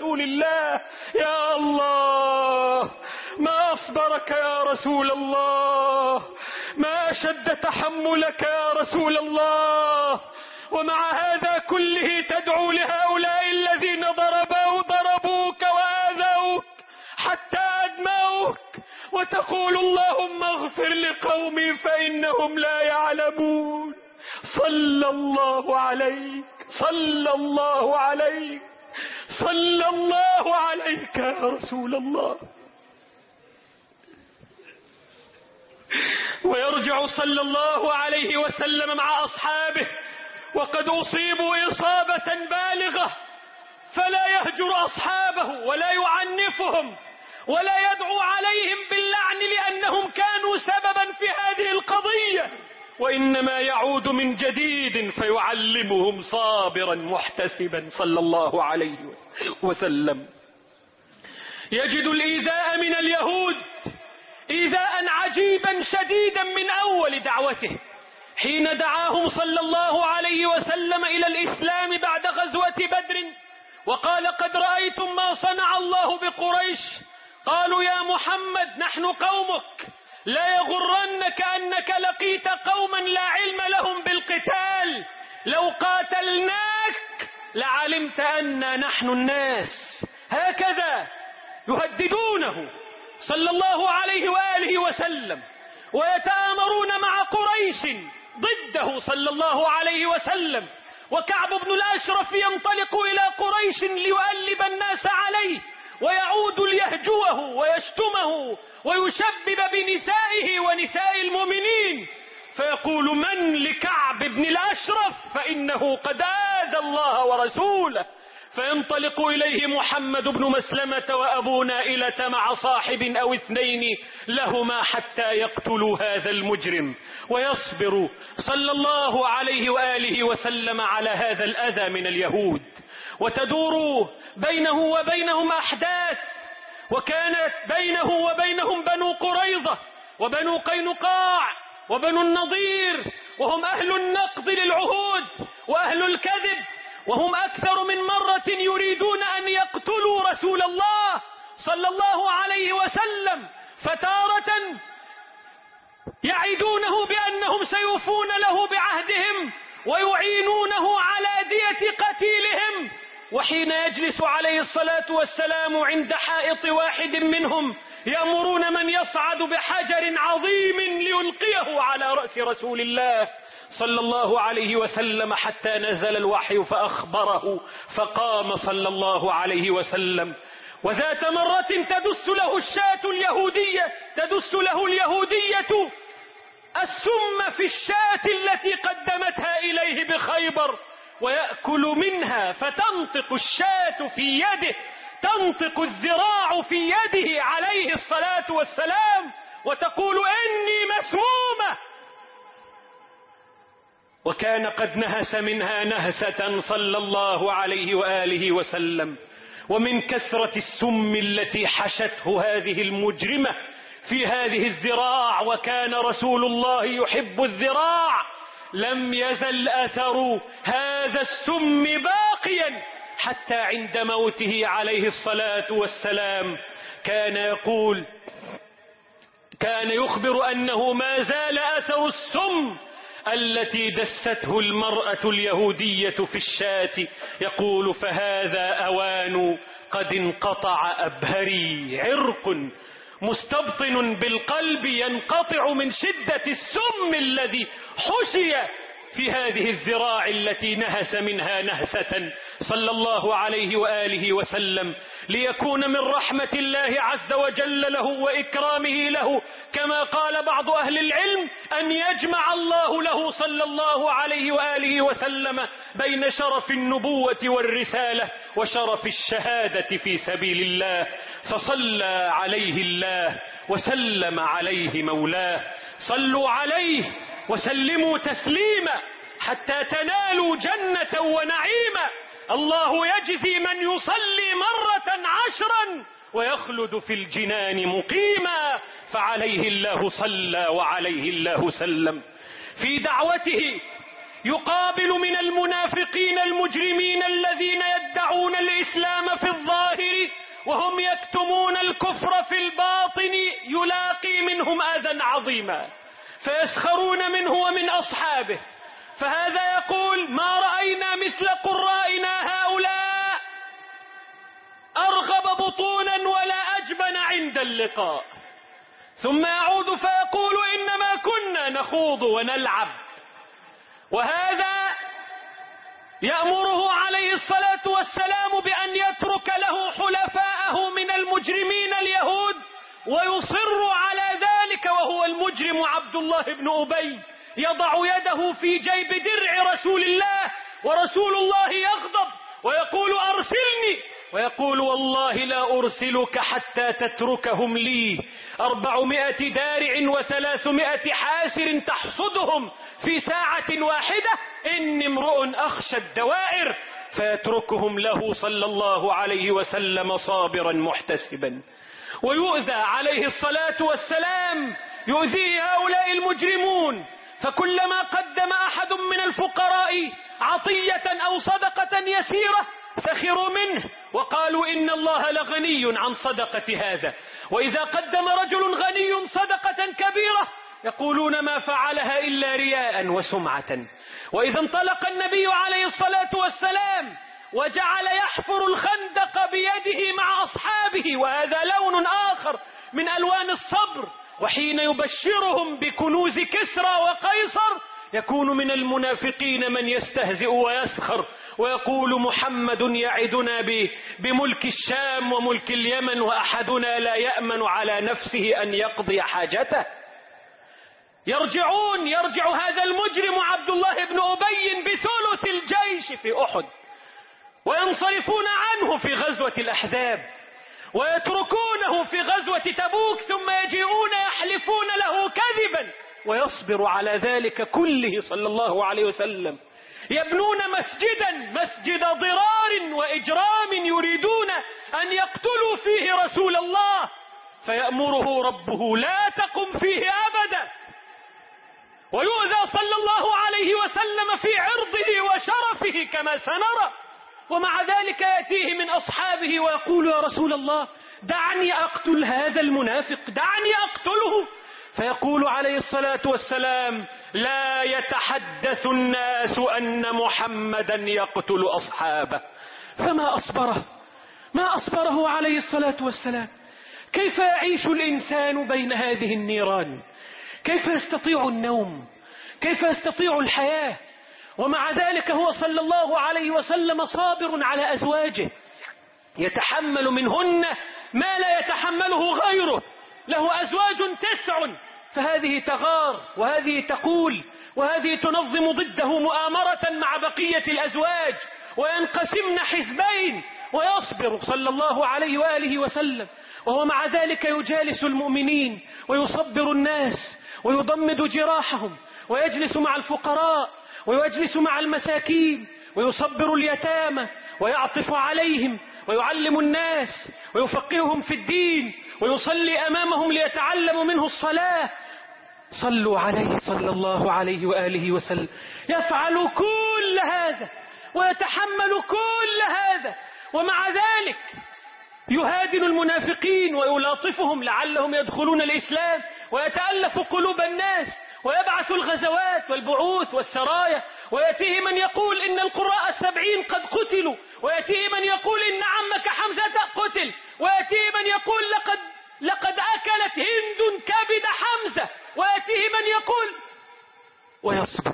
A: رسول الله. يا الله ما أصبرك يا رسول الله، ما أشد تحملك يا رسول الله، ومع هذا كله تدعو لهؤلاء الذين ضربوك وآذوك حتى أدموك، وتقول اللهم اغفر لقومي فإنهم لا يعلمون. صلى الله عليك، صلى الله عليك، صلى الله عليك يا رسول الله. ويرجع صلى الله عليه وسلم مع أصحابه وقد أصيبوا إصابة بالغة، فلا يهجر أصحابه ولا يعنفهم ولا يدعو عليهم باللعن لأنهم كانوا سببا في هذه القضية، وإنما يعود من جديد فيعلمهم صابرا محتسبا صلى الله عليه وسلم. يجد الإيذاء من اليهود إيذاء عجيبا شديدا من أول دعوته، حين دعاهم صلى الله عليه وسلم إلى الإسلام بعد غزوة بدر وقال قد رأيتم ما صنع الله بقريش. قالوا يا محمد نحن قومك، لا يغرنك أنك لقيت قوما لا علم لهم بالقتال، لو قاتلناك لعلمت أننا نحن الناس. هكذا يهددونه صلى الله عليه وآله وسلم، ويتآمرون مع قريش ضده صلى الله عليه وسلم. وكعب بن الأشرف ينطلق إلى قريش ليؤلب الناس عليه، ويعود ليهجوه ويشتمه ويشبب بنسائه ونساء المؤمنين، فيقول من لكعب بن الأشرف فإنه قد آذى الله ورسوله. فينطلق إليه محمد بن مسلمة وأبو نائلة مع صاحب أو اثنين لهما حتى يقتلوا هذا المجرم، ويصبر صلى الله عليه وآله وسلم على هذا الأذى من اليهود. وتدور بينه وبينهم أحداث، وكانت بينه وبينهم بنو قريظة وبنو قينقاع وبنو النضير، وهم أهل النقض للعهود وأهل الكذب، وهم أكثر من مرة يريدون أن يقتلوا رسول الله صلى الله عليه وسلم، فتارة يعدونه بأنهم سيوفون له بعهدهم ويعينونه على دية قتيلهم، وحين يجلس عليه الصلاة والسلام عند حائط واحد منهم يأمرون من يصعد بحجر عظيم ليلقيه على رأس رسول الله صلى الله عليه وسلم، حتى نزل الوحي فأخبره، فقام صلى الله عليه وسلم. وذات مرة تدس له الشاة اليهودية، تدس له اليهودية السم في الشاة التي قدمتها إليه بخيبر، ويأكل منها، فتنطق الشاة في يده، تنطق الذراع في يده عليه الصلاة والسلام، وتقول إني مسمومة. وكان قد نهس منها نهسة صلى الله عليه وآله وسلم، ومن كثرة السم التي حشته هذه المجرمة في هذه الذراع، وكان رسول الله يحب الذراع، لم يزل أثر هذا السم باقيا حتى عند موته عليه الصلاة والسلام. كان يخبر أنه ما زال أثر السم التي دسته المرأة اليهودية في الشاة، يقول فهذا أوان قد انقطع أبهري، عرق مستبطن بالقلب ينقطع من شدة السم الذي حشي في هذه الذراع التي نهس منها نهسة صلى الله عليه وآله وسلم، ليكون من رحمة الله عز وجل له وإكرامه له، كما قال بعض أهل العلم أن يجمع الله له صلى الله عليه وآله وسلم بين شرف النبوة والرسالة وشرف الشهادة في سبيل الله. فصلى عليه الله وسلم عليه مولاه. صلوا عليه وسلموا تسليما حتى تنالوا جنة ونعيما. الله يجزي من يصلي مرة 10 ويخلد في الجنان مقيما، فعليه الله صلى وعليه الله سلم. في دعوته يقابل من المنافقين المجرمين الذين يدعون الإسلام في الظاهر عظيما، فيسخرون منه ومن أصحابه. فهذا يقول: ما رأينا مثل قرائنا هؤلاء أرغب بطونا ولا أجبن عند اللقاء. ثم يعود فيقول: إنما كنا نخوض ونلعب. وهذا يأمره عليه الصلاة والسلام بأن يترك له حلفاءه من المجرمين اليهود، ويصر على ذلك، وهو المجرم عبد الله بن أبي يضع يده في جيب درع رسول الله، ورسول الله يغضب ويقول: أرسلني، ويقول: والله لا أرسلك حتى تتركهم لي 400 دارع و300 حاسر تحصدهم في ساعة واحدة، إني امرؤ أخشى الدوائر. فيتركهم له صلى الله عليه وسلم صابرا محتسبا. ويؤذى عليه الصلاة والسلام، يؤذيه هؤلاء المجرمون، فكلما قدم أحد من الفقراء عطية أو صدقة يسيرة سخروا منه وقالوا: إن الله لغني عن صدقة هذا. وإذا قدم رجل غني صدقة كبيرة يقولون: ما فعلها إلا رياء وسمعة. وإذا انطلق النبي عليه الصلاة والسلام وجعل يحفر الخندق بيده مع أصحابه، وهذا لون آخر من ألوان الصبر، وحين يبشرهم بكنوز كسرى وقيصر يكون من المنافقين من يستهزئ ويسخر ويقول: محمد يعدنا بملك الشام وملك اليمن، وأحدنا لا يأمن على نفسه أن يقضي حاجته. يرجع هذا المجرم عبد الله بن أبي بثلث الجيش في أحد، وينصرفون عنه في غزوة الأحزاب، ويتركونه في غزوة تبوك، ثم يجيئون يحلفون له كذبا، ويصبر على ذلك كله صلى الله عليه وسلم. يبنون مسجد ضرار وإجرام، يريدون أن يقتلوا فيه رسول الله، فيأمره ربه: لا تقم فيه أبدا. ويؤذى صلى الله عليه وسلم في عرضه وشرفه كما سنرى، ومع ذلك يأتيه من أصحابه ويقول: يا رسول الله دعني أقتل هذا المنافق، دعني أقتله. فيقول عليه الصلاة والسلام: لا يتحدث الناس أن محمدا يقتل أصحابه. فما أصبره عليه الصلاة والسلام. كيف يعيش الإنسان بين هذه النيران؟ كيف يستطيع النوم؟ كيف يستطيع الحياة؟ ومع ذلك هو صلى الله عليه وسلم صابر على أزواجه، يتحمل منهن ما لا يتحمله غيره. له أزواج 9، فهذه تغار وهذه تقول وهذه تنظم ضده مؤامرة مع بقية الأزواج، وينقسمن حزبين، ويصبر صلى الله عليه وآله وسلم، وهو مع ذلك يجالس المؤمنين ويصبر الناس ويضمد جراحهم، ويجلس مع الفقراء ويجلس مع المساكين ويصبر اليتامى ويعطف عليهم ويعلم الناس ويفقههم في الدين، ويصلي أمامهم ليتعلموا منه الصلاة. صلوا عليه صلى الله عليه وآله وسلم. يفعل كل هذا ويتحمل كل هذا، ومع ذلك يهادن المنافقين ويلاطفهم لعلهم يدخلون الإسلام، ويتألف قلوب الناس، ويبعث الغزوات والبعوث والسرايا، ويأتيه من يقول إن القراء 70 قد قتلوا، ويأتيه من يقول إن عمك حمزة قتل، ويأتيه من يقول لقد أكلت هند كبد حمزة، ويأتيه من يقول، ويصبر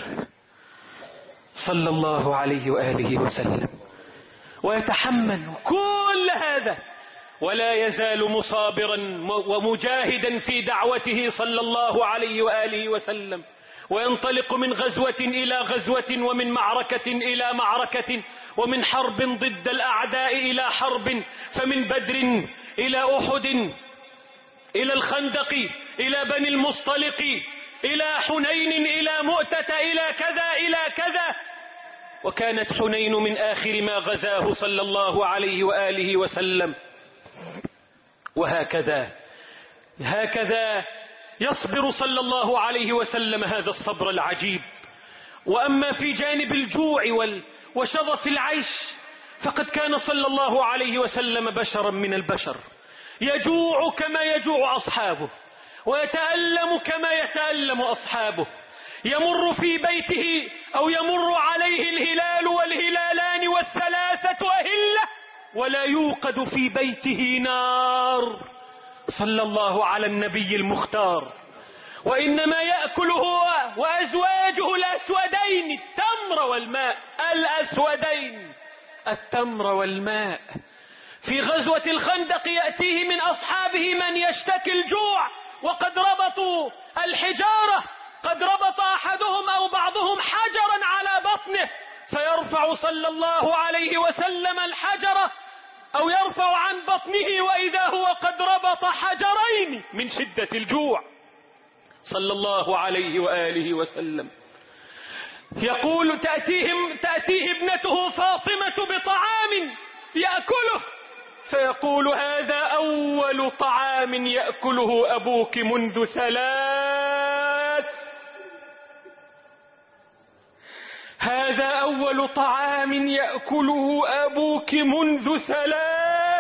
A: صلى الله عليه وآله وسلم ويتحمل كل هذا، ولا يزال مصابرا ومجاهدا في دعوته صلى الله عليه وآله وسلم، وينطلق من غزوة إلى غزوة، ومن معركة إلى معركة، ومن حرب ضد الأعداء إلى حرب، فمن بدر إلى أحد إلى الخندق إلى بني المصطلق إلى حنين إلى مؤتة إلى كذا إلى كذا. وكانت حنين من آخر ما غزاه صلى الله عليه وآله وسلم. وهكذا يصبر صلى الله عليه وسلم هذا الصبر العجيب. وأما في جانب الجوع وشظف العيش فقد كان صلى الله عليه وسلم بشرا من البشر، يجوع كما يجوع أصحابه، ويتألم كما يتألم أصحابه. يمر في بيته أو يمر عليه الهلال والهلالان والثلاثة أهلة ولا يوقد في بيته نار، صلى الله على النبي المختار. وإنما يأكل هو وأزواجه الأسودين، التمر والماء، الأسودين التمر والماء. في غزوة الخندق يأتيه من أصحابه من يشتكي الجوع وقد ربطوا الحجارة، قد ربط أحدهم أو بعضهم حجرا على بطنه، فيرفع صلى الله عليه وسلم الحجرة أو يرفع عن بطنه وإذا هو قد ربط حجرين من شدة الجوع صلى الله عليه وآله وسلم. يقول تأتيه ابنته فاطمة بطعام يأكله، فيقول هذا أول طعام يأكله أبوك منذ 3، هذا أول طعام يأكله أبوك منذ 3.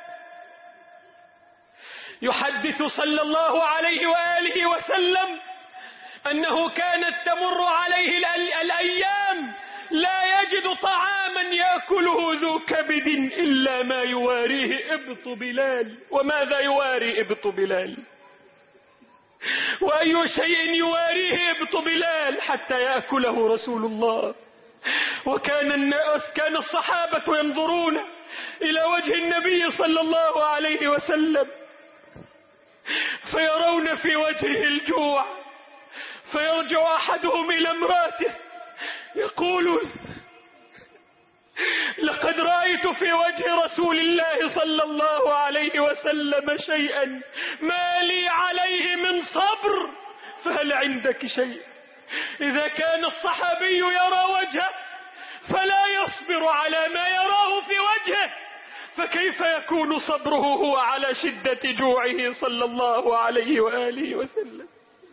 A: يحدث صلى الله عليه وآله وسلم أنه كانت تمر عليه الأيام لا يجد طعاما يأكله ذو كبد إلا ما يواريه إبط بلال. وماذا يواري إبط بلال؟ وأي شيء يواريه إبط بلال حتى يأكله رسول الله؟ وكان الصحابة ينظرون إلى وجه النبي صلى الله عليه وسلم فيرون في وجهه الجوع، فيرجع أحدهم إلى امراته يقول لقد رأيت في وجه رسول الله صلى الله عليه وسلم شيئا ما لي عليه من صبر، فهل عندك شيء؟ إذا كان الصحابي يرى وجهه فلا يصبر على ما يراه في وجهه، فكيف يكون صبره هو على شدة جوعه صلى الله عليه وآله وسلم؟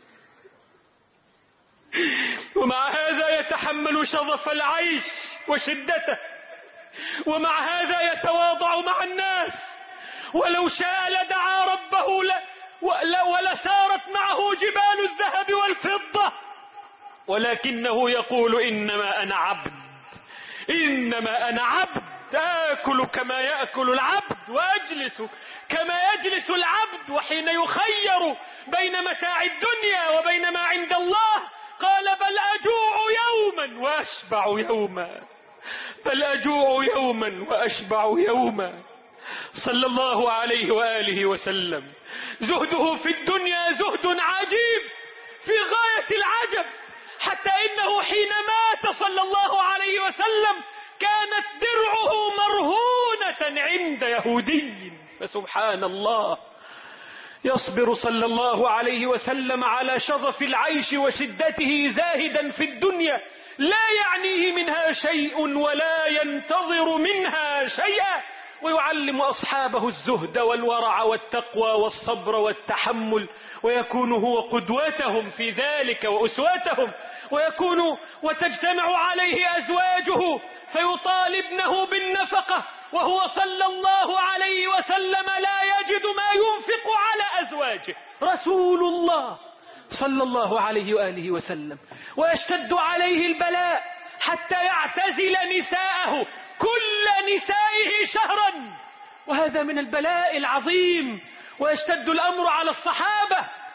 A: ومع هذا يتحمل شظف العيش وشدته، ومع هذا يتواضع مع الناس، ولو شاء لدعا ربه ولسارت معه جبال الذهب والفضة، ولكنه يقول إنما أنا عبد، إنما أنا عبد، آكل كما يأكل العبد وأجلس كما يجلس العبد. وحين يخير بين متاع الدنيا وبين ما عند الله قال بل أجوع يوما وأشبع يوما، بل أجوع يوما وأشبع يوما، صلى الله عليه وآله وسلم. زهده في الدنيا زهد عجيب في غاية العجب، حتى إنه حين مات صلى الله عليه وسلم كانت درعه مرهونة عند يهودي، فسبحان الله يصبر صلى الله عليه وسلم على شظف العيش وشدته زاهدا في الدنيا لا يعنيه منها شيء ولا ينتظر منها شيئا، ويعلم أصحابه الزهد والورع والتقوى والصبر والتحمل، ويكون هو قدوتهم في ذلك وأسوتهم، وتجتمع عليه أزواجه فيطالبنه بالنفقة، وهو صلى الله عليه وسلم لا يجد ما ينفق على أزواجه، رسول الله صلى الله عليه وآله وسلم. ويشتد عليه البلاء حتى يعتزل نساءه كل نسائه شهرا، وهذا من البلاء العظيم. ويشتد الأمر على الصحابة،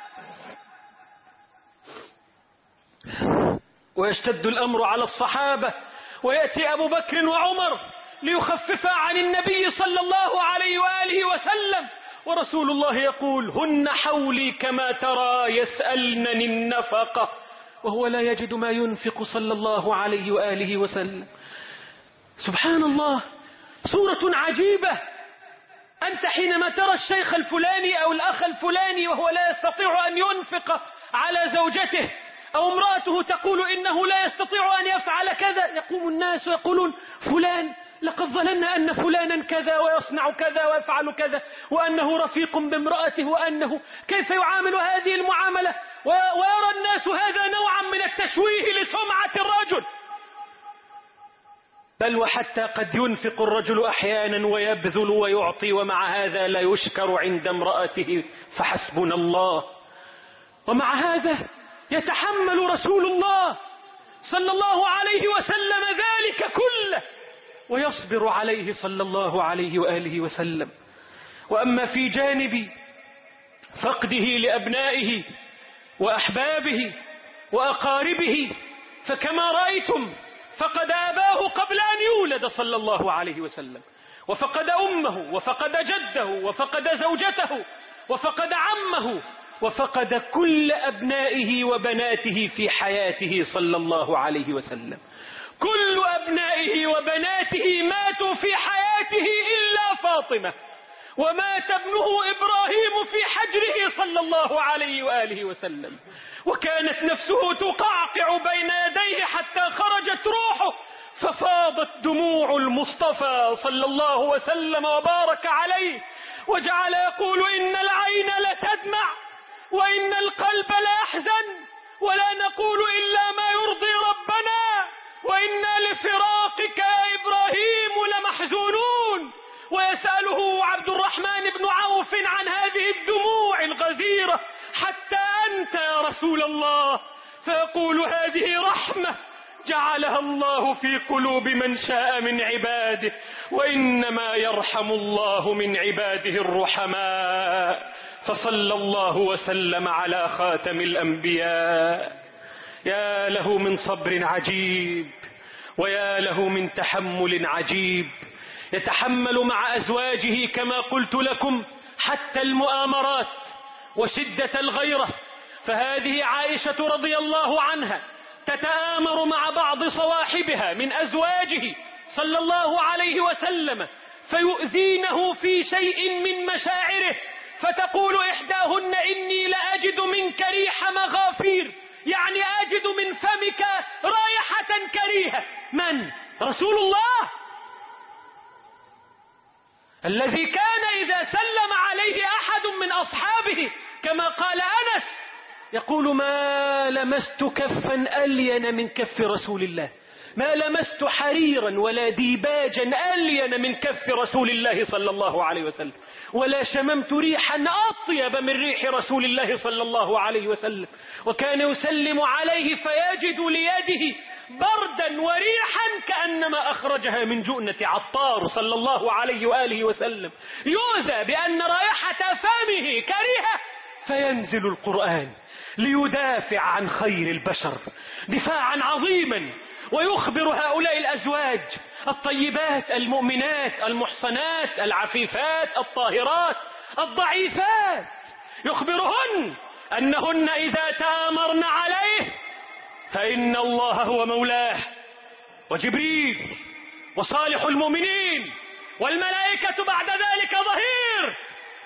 A: ويشتد الأمر على الصحابة، ويأتي أبو بكر وعمر ليخففا عن النبي صلى الله عليه وآله وسلم، ورسول الله يقول هن حولي كما ترى يسألنني النفقة، وهو لا يجد ما ينفق صلى الله عليه وآله وسلم. سبحان الله، صورة عجيبة. أنت حينما ترى الشيخ الفلاني أو الأخ الفلاني وهو لا يستطيع أن ينفق على زوجته، أو امرأته تقول إنه لا يستطيع أن يفعل كذا، يقوم الناس ويقولون فلان لقد ظننا أن فلانا كذا ويصنع كذا ويفعل كذا، وأنه رفيق بامرأته، وأنه كيف يعامل هذه المعاملة، ويرى الناس هذا نوعا من التشويه لسمعة الرجل، بل وحتى قد ينفق الرجل أحيانا ويبذل ويعطي، ومع هذا لا يشكر عند امرأته، فحسبنا الله ومع هذا يتحمل رسول الله صلى الله عليه وسلم ذلك كله ويصبر عليه صلى الله عليه وآله وسلم. وأما في جانب فقده لأبنائه وأحبابه وأقاربه فكما رأيتم فقد أباه قبل أن يولد صلى الله عليه وسلم، وفقد أمه، وفقد جده، وفقد زوجته، وفقد عمه، وفقد كل أبنائه وبناته في حياته صلى الله عليه وسلم. كل أبنائه وبناته ماتوا في حياته إلا فاطمة، ومات ابنه إبراهيم في حجره صلى الله عليه وآله وسلم، وكانت نفسه تقعقع بين يديه حتى خرجت روحه، ففاضت دموع المصطفى صلى الله وسلم وبارك عليه، وجعل يقول إن العين لتدمع وإن القلب ليحزن، ولا نقول إلا ما يرضي ربنا، وإنا لفراقك يا إبراهيم لمحزونون. ويسأله عبد الرحمن بن عوف عن هذه الدموع الغزيرة: حتى أنت يا رسول الله؟ فيقول: هذه رحمة جعلها الله في قلوب من شاء من عباده، وإنما يرحم الله من عباده الرحماء. فصلى الله وسلم على خاتم الأنبياء. يا له من صبر عجيب، ويا له من تحمل عجيب. يتحمل مع أزواجه كما قلت لكم حتى المؤامرات وشدة الغيرة. فهذه عائشة رضي الله عنها تتآمر مع بعض صواحبها من أزواجه صلى الله عليه وسلم فيؤذينه في شيء من مشاعره، فتقول إحداهن: إني لأجد منك ريح مغافير، يعني أجد من فمك رائحة كريهة. من؟ رسول الله الذي كان إذا سلم عليه أحد من أصحابه كما قال أنس يقول: ما لمست كفا ألين من كف رسول الله، ما لمست حريرا ولا ديباجا ألين من كف رسول الله صلى الله عليه وسلم، ولا شممت ريحا أطيب من ريح رسول الله صلى الله عليه وسلم. وكان يسلم عليه فيجد ليده بردا وريحا كأنما أخرجها من جؤنة عطار صلى الله عليه وآله وسلم. يؤذى بأن رائحة فمه كريهة، فينزل القرآن ليدافع عن خير البشر دفاعا عظيما، ويخبر هؤلاء الأزواج الطيبات المؤمنات المحصنات العفيفات الطاهرات الضعيفات، يخبرهن أنهن إذا تآمرن عليه فإن الله هو مولاه، وجبريل وصالح المؤمنين والملائكة بعد ذلك ظهير،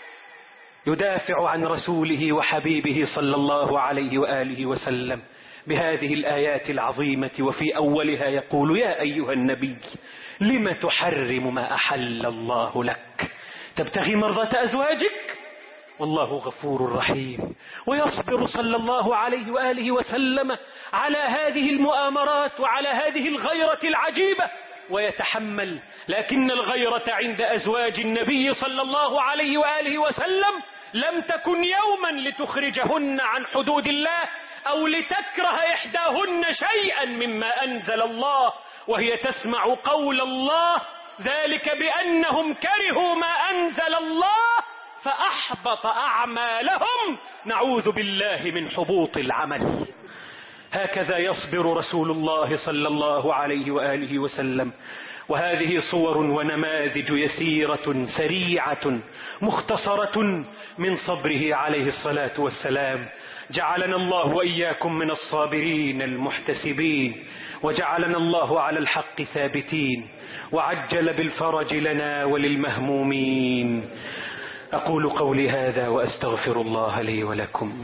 A: يدافع عن رسوله وحبيبه صلى الله عليه وآله وسلم بهذه الآيات العظيمة. وفي أولها يقول: يا أيها النبي لم تحرم ما أحل الله لك تبتغي مرضاة أزواجك والله غفور رحيم. ويصبر صلى الله عليه وآله وسلم على هذه المؤامرات وعلى هذه الغيرة العجيبة ويتحمل. لكن الغيرة عند أزواج النبي صلى الله عليه وآله وسلم لم تكن يوما لتخرجهن عن حدود الله أو لتكره إحداهن شيئا مما أنزل الله، وهي تسمع قول الله: ذلك بأنهم كرهوا ما أنزل الله فأحبط أعمالهم، نعوذ بالله من حبوط العمل. هكذا يصبر رسول الله صلى الله عليه وآله وسلم. وهذه صور ونماذج يسيرة سريعة مختصرة من صبره عليه الصلاة والسلام. جعلنا الله وإياكم من الصابرين المحتسبين، وجعلنا الله على الحق ثابتين، وعجل بالفرج لنا وللمهمومين. أقول قولي هذا وأستغفر الله لي ولكم.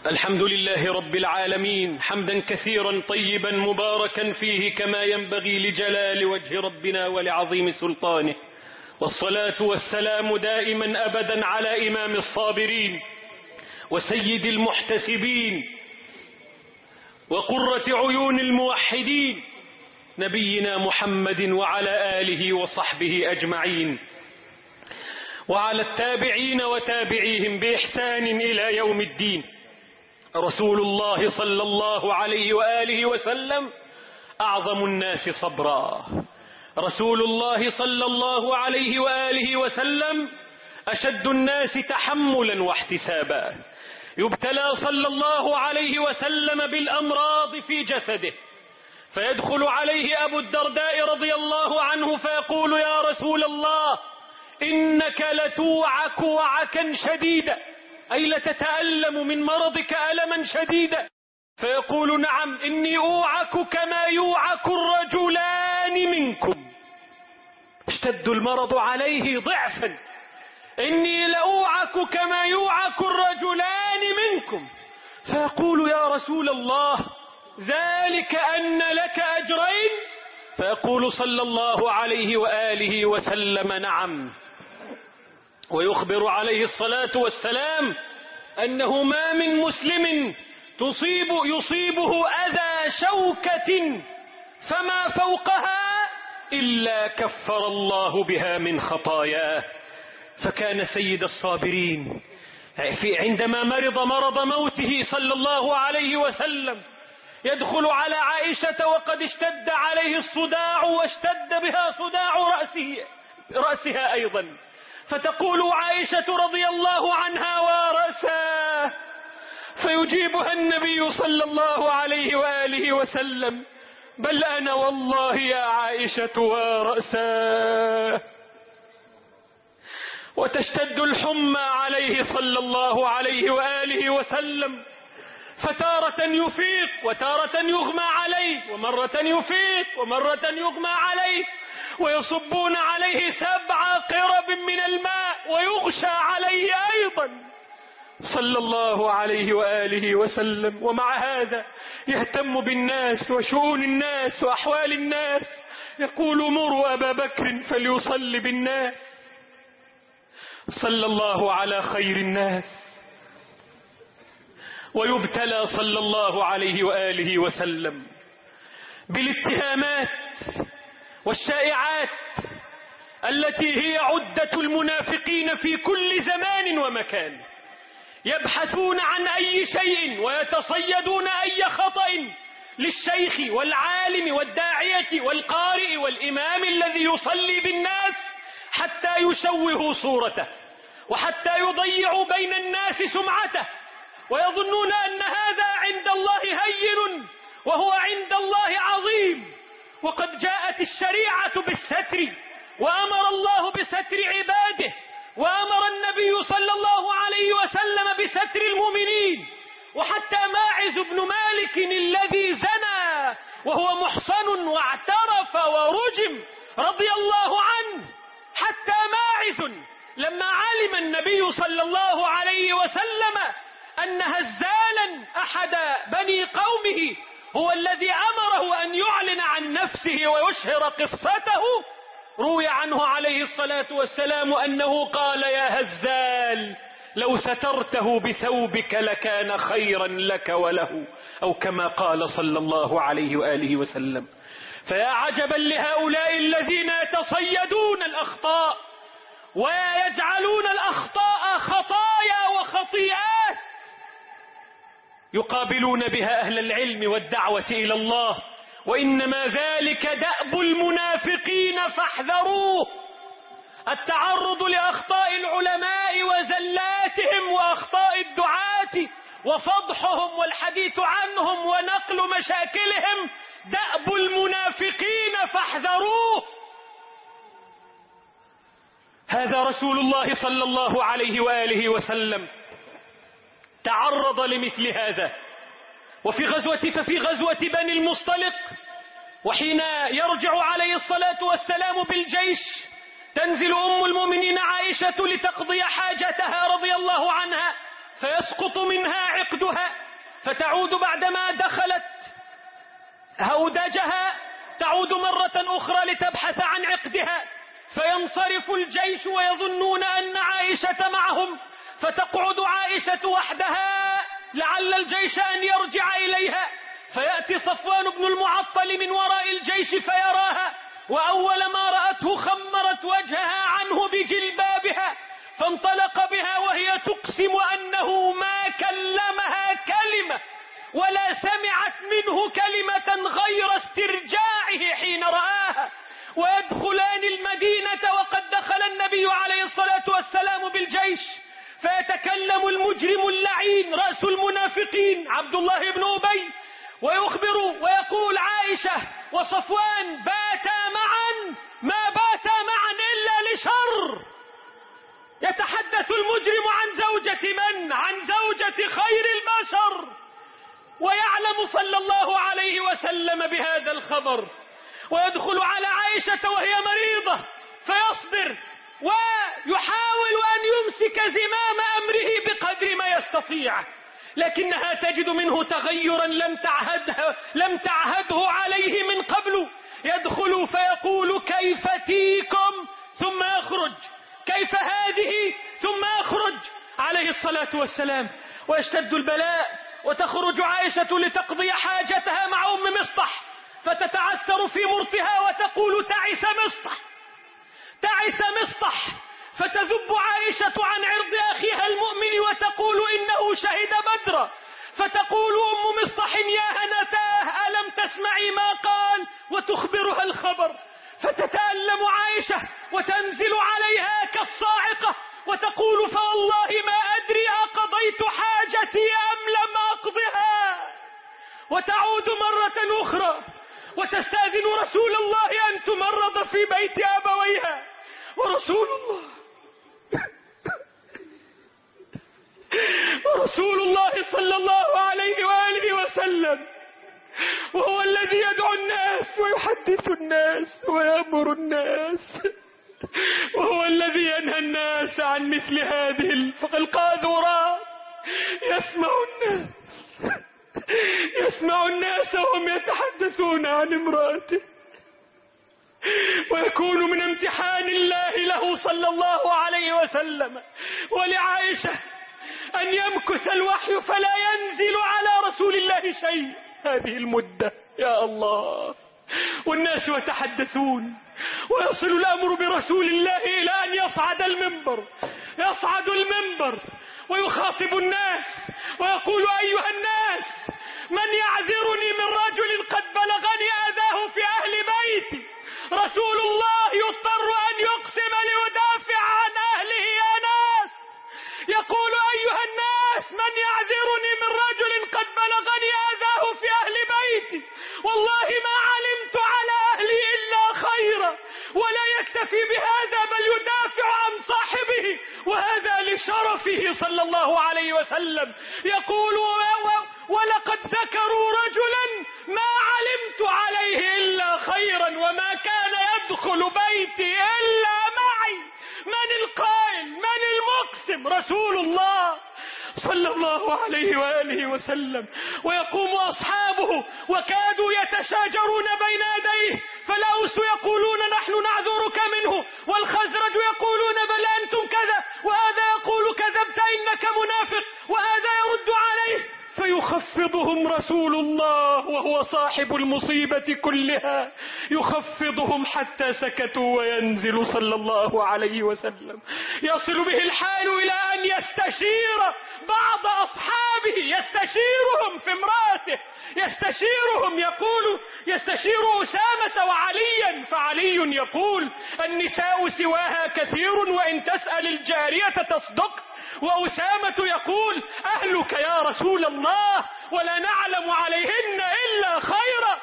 A: الحمد لله رب العالمين حمدا كثيرا طيبا مباركا فيه كما ينبغي لجلال وجه ربنا ولعظيم سلطانه، والصلاة والسلام دائما أبدا على إمام الصابرين وسيد المحتسبين وقرة عيون الموحدين نبينا محمد وعلى آله وصحبه أجمعين، وعلى التابعين وتابعيهم بإحسان إلى يوم الدين. رسول الله صلى الله عليه وآله وسلم أعظم الناس صبرا، رسول الله صلى الله عليه وآله وسلم أشد الناس تحملا واحتسابا. يبتلى صلى الله عليه وسلم بالأمراض في جسده، فيدخل عليه أبو الدرداء رضي الله عنه فيقول: يا رسول الله، إنك لتوعك وعكا شديدا، أي لتتألم من مرضك ألما شديدا. فيقول: نعم، إني أوعك كما يوعك الرجلان منكم. اشتد المرض عليه ضعفا: إني لأوعك كما يوعك الرجلان منكم. فيقول: يا رسول الله، ذلك أن لك أجرين؟ فيقول صلى الله عليه وآله وسلم: نعم. ويخبر عليه الصلاة والسلام أنه ما من مسلم يصيبه أذى شوكة فما فوقها إلا كفر الله بها من خطاياه. فكان سيد الصابرين عندما مرض موته صلى الله عليه وسلم يدخل على عائشة وقد اشتد عليه الصداع واشتد بها صداع رأسها أيضا، فتقول عائشة رضي الله عنها: ورأساه. فيجيبها النبي صلى الله عليه وآله وسلم: بل أنا والله يا عائشة ورأساه. وتشتد الحمى عليه صلى الله عليه وآله وسلم، فتارة يفيق وتارة يغمى عليه، ومرة يفيق ومرة يغمى عليه، ويصبون عليه 7 قرب من الماء ويغشى عليه أيضا صلى الله عليه وآله وسلم. ومع هذا يهتم بالناس وشؤون الناس وأحوال الناس، يقول: مروا أبا بكر فليصلي بالناس. صلى الله على خير الناس. ويبتلى صلى الله عليه وآله وسلم بالاتهامات والشائعات التي هي عدة المنافقين في كل زمان ومكان، يبحثون عن أي شيء ويتصيدون أي خطأ للشيخ والعالم والداعية والقارئ والإمام الذي يصلي بالناس حتى يشوهوا صورته وحتى يضيعوا بين الناس سمعته، ويظنون أن هذا عند الله هين وهو عند الله عظيم. وقد جاءت الشريعة بالستر، وأمر الله بستر عباده، وأمر النبي صلى الله عليه وسلم بستر المؤمنين. وحتى ماعز بن مالك الذي زنى وهو محصن واعترف ورجم رضي الله عنه، حتى ماعز لما علم النبي صلى الله عليه وسلم أن هزالا أحد بني قومه هو الذي أمره أن يعلن عن نفسه ويشهر قصته، روي عنه عليه الصلاة والسلام أنه قال: يا هزال، لو سترته بثوبك لكان خيرا لك وله، أو كما قال صلى الله عليه وآله وسلم. فيا عجبا لهؤلاء الذين يتصيدون الأخطاء ويجعلون الأخطاء خطايا وخطيئات يقابلون بها أهل العلم والدعوة إلى الله، وإنما ذلك دأب المنافقين فاحذروه. التعرض لأخطاء العلماء وزلاتهم وأخطاء الدعاة وفضحهم والحديث عنهم ونقل مشاكلهم دأب المنافقين فاحذروه. هذا رسول الله صلى الله عليه وآله وسلم تعرض لمثل هذا. ففي غزوة بني المصطلق، وحين يرجع عليه الصلاة والسلام بالجيش، تنزل أم المؤمنين عائشة لتقضي حاجتها رضي الله عنها فيسقط منها عقدها، فتعود بعدما دخلت هودجها تعود مرة أخرى لتبحث عن عقدها، فينصرف الجيش ويظنون أن عائشة معهم، فتقعد عائشة وحدها لعل الجيش أن يرجع إليها، فيأتي صفوان بن المعطل من وراء الجيش فيراها، وأول ما رأته خمرت وجهها عنه بجلبابها، فانطلق بها وهي تقسم أنه ما كلمها كلمة ولا سمعت منه كلمة غير استرجاعه حين رآها. ويدخلان المدينة وقد دخل النبي عليه الصلاة والسلام بالجيش، فيتكلم المجرم اللعين رأس المنافقين عبد الله بن أبي ويخبر ويقول عائشة وصفوان باتا معا، ما باتا معا إلا لشر. يتحدث المجرم عن زوجة من؟ عن زوجة خير البشر، ويعلم صلى الله عليه وسلم بهذا الخبر، ويدخل على عائشة وهي مريضة فيصبر ويحاول أن يمسك زمام أمره بقدر ما يستطيع، لكنها تجد منه تغيرا لم تعهده عليه من قبل. يدخل فيقول كيف تيكم ثم يخرج، كيف هذه ثم يخرج عليه الصلاة والسلام، ويشتد البلاء، وتخرج عائشة لتقضي حاجتها مع أم مصطح، فتتعثر في مرتها وتقول تعس مصطح تعس مصطح، فتذب عائشة عن عرض أخيها المؤمن وتقول إنه شهد بدرا، فتقول أم مصطح يا هنتاه ألم تسمعي ما قال، وتخبرها الخبر، فتتألم عائشة وتنزل عليها كالصاعقة وتقول فوالله ما أدري أقضيت حاجتي أم لم أقضها، وتعود مرة أخرى وتستأذن رسول الله أن تمرض في بيت أبويها، ورسول الله صلى الله عليه وآله وسلم وهو الذي يدعو الناس ويحدث الناس ويأمر الناس، وهو الذي ينهى الناس عن مثل هذه القاذورات، يسمع الناس وهم يتحدثون عن امرأته، ويكون من امتحان الله له صلى الله عليه وسلم ولعائشة أن يمكث الوحي فلا ينزل على رسول الله شيء هذه المدة، يا الله، والناس يتحدثون، ويصل الأمر برسول الله إلى أن يصعد المنبر ويخاطب الناس ويقول أيها الناس من يعذرني من رجل قد بلغني أذاه في أهل بيتي، رسول الله يضطر أن يقسم ليدافع عن أهله يا ناس، يقول أيها الناس من يعذرني من رجل قد بلغني أذاه في أهل بيتي، والله ما علمت على أهلي إلا خيرا، ولا يكتفي بهذا بل يدافع عن صاحبه، وهذا لشرفه صلى الله عليه وسلم. يقول ولقد ذكروا رجلا ما علمت عليه إلا خيرا وما كان يدخل بيتي إلا معي، من القائل من المقسم؟ رسول الله صلى الله عليه وآله وسلم. ويقوم أصحابه وكادوا يتشاجرون بين يديه، فالأوس يقولون نحن نعذرك منه، والخزرج يقولون بل أنتم كذا، وهذا يقول كذبت إنك منافق، وهذا يرد عليه، فيخفضهم رسول الله وهو صاحب المصيبة كلها، يخفضهم حتى سكتوا وينزل صلى الله عليه وسلم. يصل به الحال إلى أن يستشير بعض أصحابه، يستشيرهم في امرأته، يستشير أسامة وعليا، فعلي يقول النساء سواها كثير وإن تسأل الجارية تصدق، وأسامة يقول أهلك يا رسول الله ولا نعلم عليهن إلا خيرا.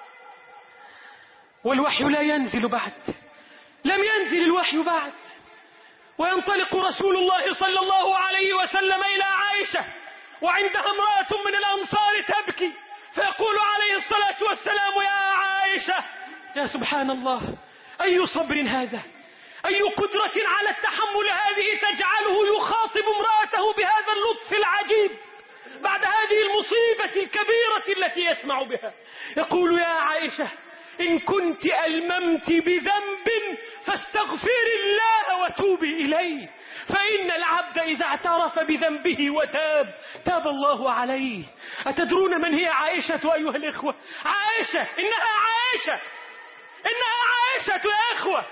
A: والوحي لا ينزل بعد، لم ينزل الوحي بعد، وينطلق رسول الله صلى الله عليه وسلم إلى عائشة، وعندها امرأة من الأنصار تبكي، فيقول عليه الصلاة والسلام يا عائشة، يا سبحان الله، أي صبر هذا، أي قدرة على التحمل هذه تجعله يخاطب امرأته بهذا اللطف العجيب بعد هذه المصيبة الكبيرة التي يسمع بها. يقول: يا عائشة، إن كنت ألممت بذنب فاستغفري الله وتوبي إليه، فإن العبد إذا اعترف بذنبه وتاب تاب الله عليه. أتدرون من هي عائشة أيها الإخوة؟ عائشة، إنها عائشة يا إخوة،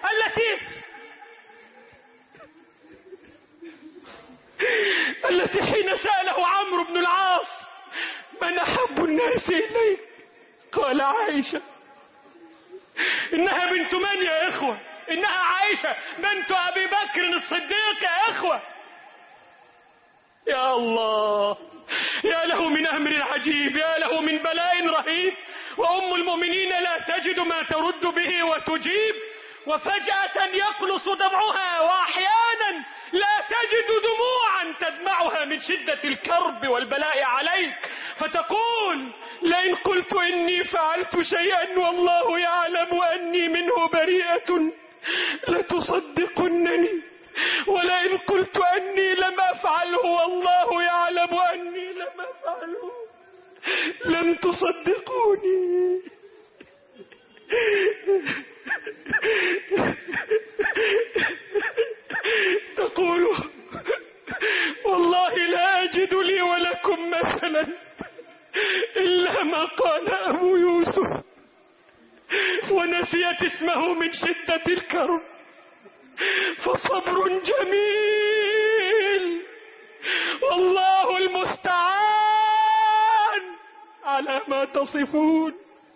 A: التي حين سأله عمرو بن العاص: من أحب الناس إليك؟ قال: عائشة. إنها بنت من يا إخوة؟ إنها عائشة بنت أبي بكر الصديق يا إخوة. يا الله، يا له من أمر عجيب، يا له من بلاء رهيب. وأم المؤمنين لا تجد ما ترد به وتجيب، وفجأة يقلص دمعها، وأحيانا لا تجد دموعا تدمعها من شدة الكرب والبلاء عليك، فتقول: لئن قلت إني فعلت شيئا والله يعلم أني منه بريئة لتصدقنني، ولئن قلت أني لم أفعله والله يعلم أني لم أفعله لن تصدقوني. تقول: والله لا أجد لي ولكم مثلا إلا ما قال أبو يوسف، ونسيت اسمه من شدة الكرب، فصبر جميل والله المستعان على ما تصفون.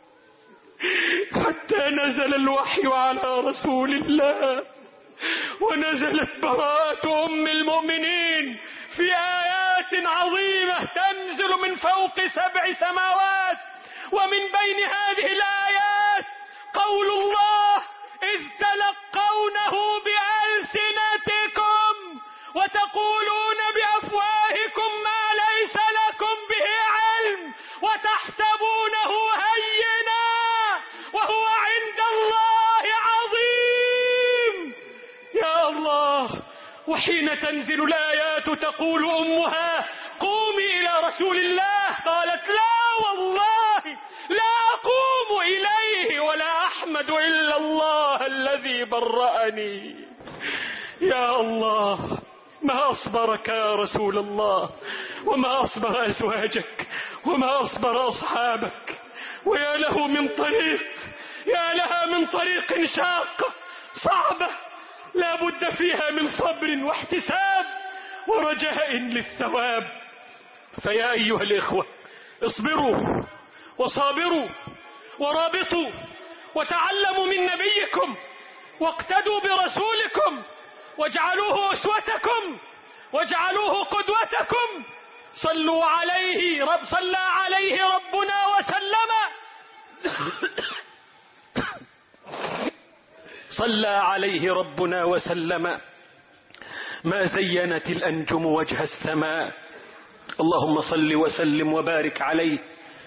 A: حتى نزل الوحي على رسول الله، ونزلت براءة أم المؤمنين في آيات عظيمة تنزل من فوق 7 سماوات، ومن بين هذه الآيات قول الله: إذ تلقونه بألسنتكم وتقولون بأفواهكم ما ليس لكم به علم وتحسبونه هينا وهو عند الله عظيم. يا الله، وحين تنزل الآيات تقول أمها: قومي إلى رسول الله. قالت: لا والله لا أقوم إليه ولا أحمد إلا الله الذي برأني. يا الله، ما أصبرك يا رسول الله، وما أصبر أزواجك، وما أصبر أصحابك. ويا له من طريق، يا لها من طريق شاقة صعبة لا بد فيها من صبر واحتساب ورجاء للثواب. فيا أيها الإخوة، اصبروا وصابروا ورابطوا وتعلموا من نبيكم واقتدوا برسولكم واجعلوه أسوتكم واجعلوه قدوتكم. صلى عليه ربنا وسلم صلى عليه ربنا وسلم ما زينت الأنجم وجه السماء. اللهم صل وسلم وبارك عليه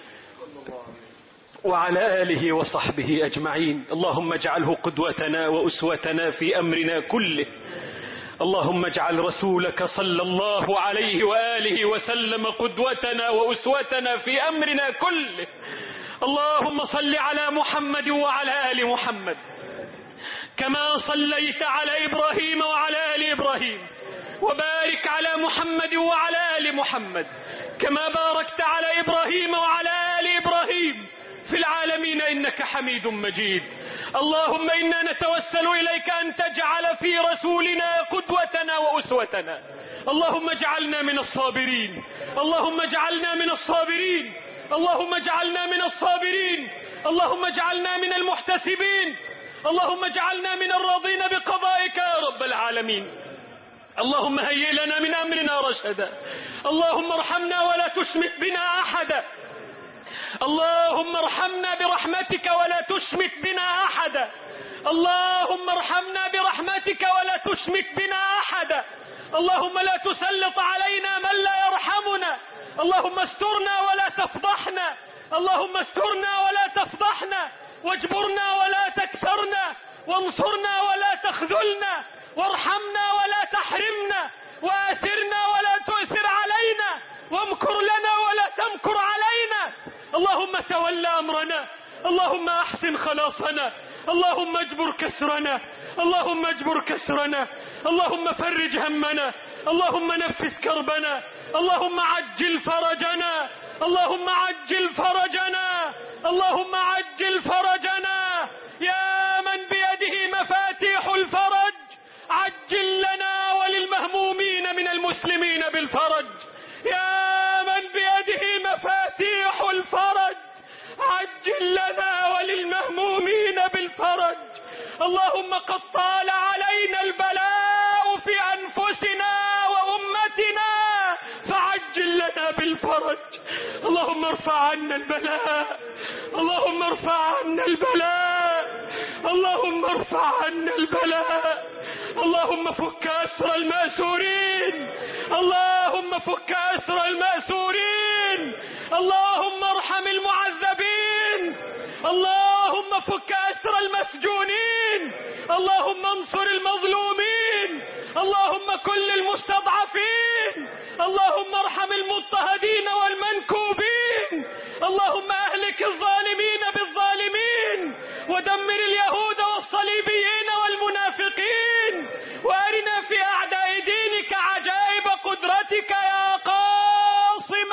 A: وعلى آله وصحبه أجمعين. اللهم اجعله قدوتنا وأسوتنا في أمرنا كله. اللهم اجعل رسولك صلى الله عليه وآله وسلم قدوتنا وأسوتنا في أمرنا كله. اللهم صل على محمد وعلى آل محمد كما صليت على إبراهيم وعلى آل إبراهيم، وبارك على محمد وعلى آل محمد كما باركت على إبراهيم وعلى آل إبراهيم في العالمين إنك حميد مجيد. اللهم إنا نتوسل إليك أن تجعل في رسولنا قدوتنا وأسوتنا. اللهم اجعلنا من الصابرين، اللهم اجعلنا من الصابرين، اللهم اجعلنا من الصابرين، اللهم اجعلنا من المحتسبين، اللهم اجعلنا من الراضين بقضائك يا رب العالمين. اللهم هيئ لنا من أمرنا رشدا. اللهم ارحمنا ولا تشمت بنا أحدا. اللهم ارحمنا برحمتك ولا تشمت بنا أحدا. اللهم ارحمنا برحمتك ولا تشمت بنا أحدا. اللهم لا تسلط علينا من لا يرحمنا. اللهم استرنا ولا تفضحنا. اللهم استرنا ولا تفضحنا، واجبرنا ولا تكسرنا، وانصرنا ولا تخذلنا، وارحمنا ولا تحرمنا، وآثرنا ولا تؤثر علينا، وامكر لنا ولا تمكر علينا. اللهم تول أمرنا، اللهم أحسن خلاصنا، اللهم اجبر كسرنا، اللهم اجبر كسرنا، اللهم فرج همنا، اللهم نفس كربنا، اللهم عجل فرجنا، اللهم عجل فرجنا، اللهم عجل فرجنا. يا من بيده مفاتيح الفرج عجل لنا وللمهمومين من المسلمين بالفرج. يا من بيده مفاتيح الفرج عجل لنا وللمهمومين بالفرج. اللهم قد طال علينا البلاء في أنفسنا وأمتنا فعجل لنا بالفرج. اللهم ارفع عنا البلاء، اللهم ارفع عنا البلاء، اللهم ارفع عنا البلاء. اللهم فك أسر المأسورين، اللهم فك أسر المأسورين، اللهم ارحم المعذبين، اللهم فك أسر المسجونين، اللهم انصر المظلومين، اللهم كل المستضعفين، اللهم ارحم المضطهدين والمنكوبين، اللهم اهلك الظالمين بالظالمين، ودمر اليهود والصليبيين والمنافقين، وارنا في اعداء دينك عجائب قدرتك يا قاصم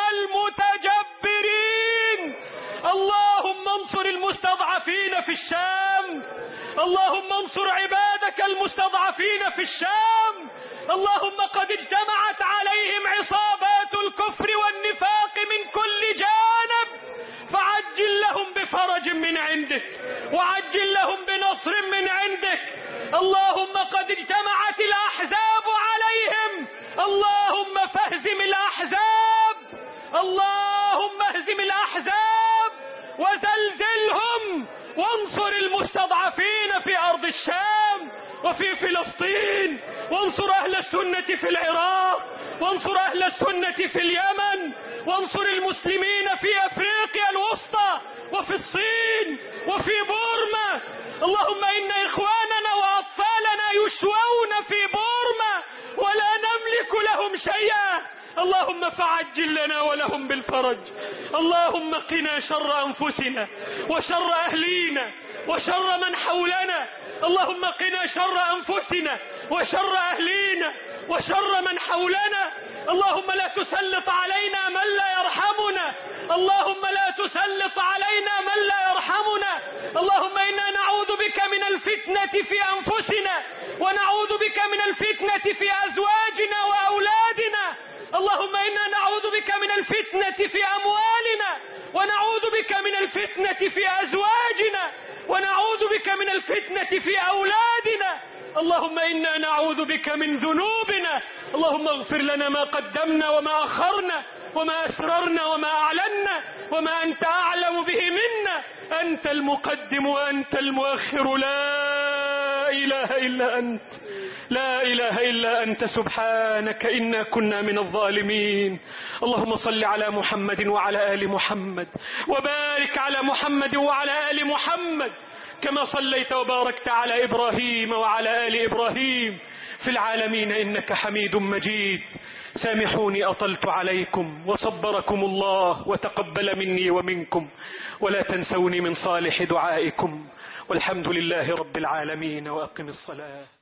A: المتجبرين. اللهم انصر المستضعفين في الشام، اللهم انصر عبادك المستضعفين في الشام. اللهم قد اجتمعت عليهم عصابات الكفر والنفاق من كل جانب، فعجل لهم بفرج من عندك، وعجل لهم بنصر من عندك. اللهم قد اجتمعت الأحزاب عليهم، اللهم فاهزم الأحزاب، اللهم اهزم الأحزاب وزلزلهم، وانصر المستضعفين في أرض الشام وفي فلسطين، وانصر أهل السنة في العراق، وانصر أهل السنة في اليمن، وانصر المسلمين في أفريقيا الوسطى وفي الصين وفي بورما. اللهم إن إخواننا وأطفالنا يشوون في بورما ولا نملك لهم شيئا، اللهم فعجل لنا ولهم بالفرج. اللهم قنا شر أنفسنا وشر أهلينا وشر من حولنا، اللهم قنا شر أنفسنا وشر أهلينا وشر من حولنا. اللهم لا تسلط علينا من لا يرحمنا، اللهم لا تسلط علينا من لا يرحمنا. اللهم إنا نعوذ بك من الفتنة في أنفسنا، ونعوذ بك من الفتنة في أزواجنا وأولادنا. اللهم إنا نعوذ بك من الفتنة في أموالنا، ونعوذ بك من الفتنة في أزواجنا، ونعوذ بك من الفتنة في أولادنا. اللهم إنا نعوذ بك من ذنوبنا، اللهم اغفر لنا ما قدمنا وما أخرنا وما أسررنا وما أعلنا وما أنت أعلم به منا. أنت المقدم وأنت المؤخر، لا إله إلا أنت، لا إله إلا أنت، سبحانك إنا كنا من الظالمين. اللهم صل على محمد وعلى آل محمد، وبارك على محمد وعلى آل محمد، كما صليت وباركت على إبراهيم وعلى آل إبراهيم في العالمين إنك حميد مجيد. سامحوني أطلت عليكم، وصبركم الله وتقبل مني ومنكم، ولا تنسوني من صالح دعائكم، والحمد لله رب العالمين. وأقم الصلاة.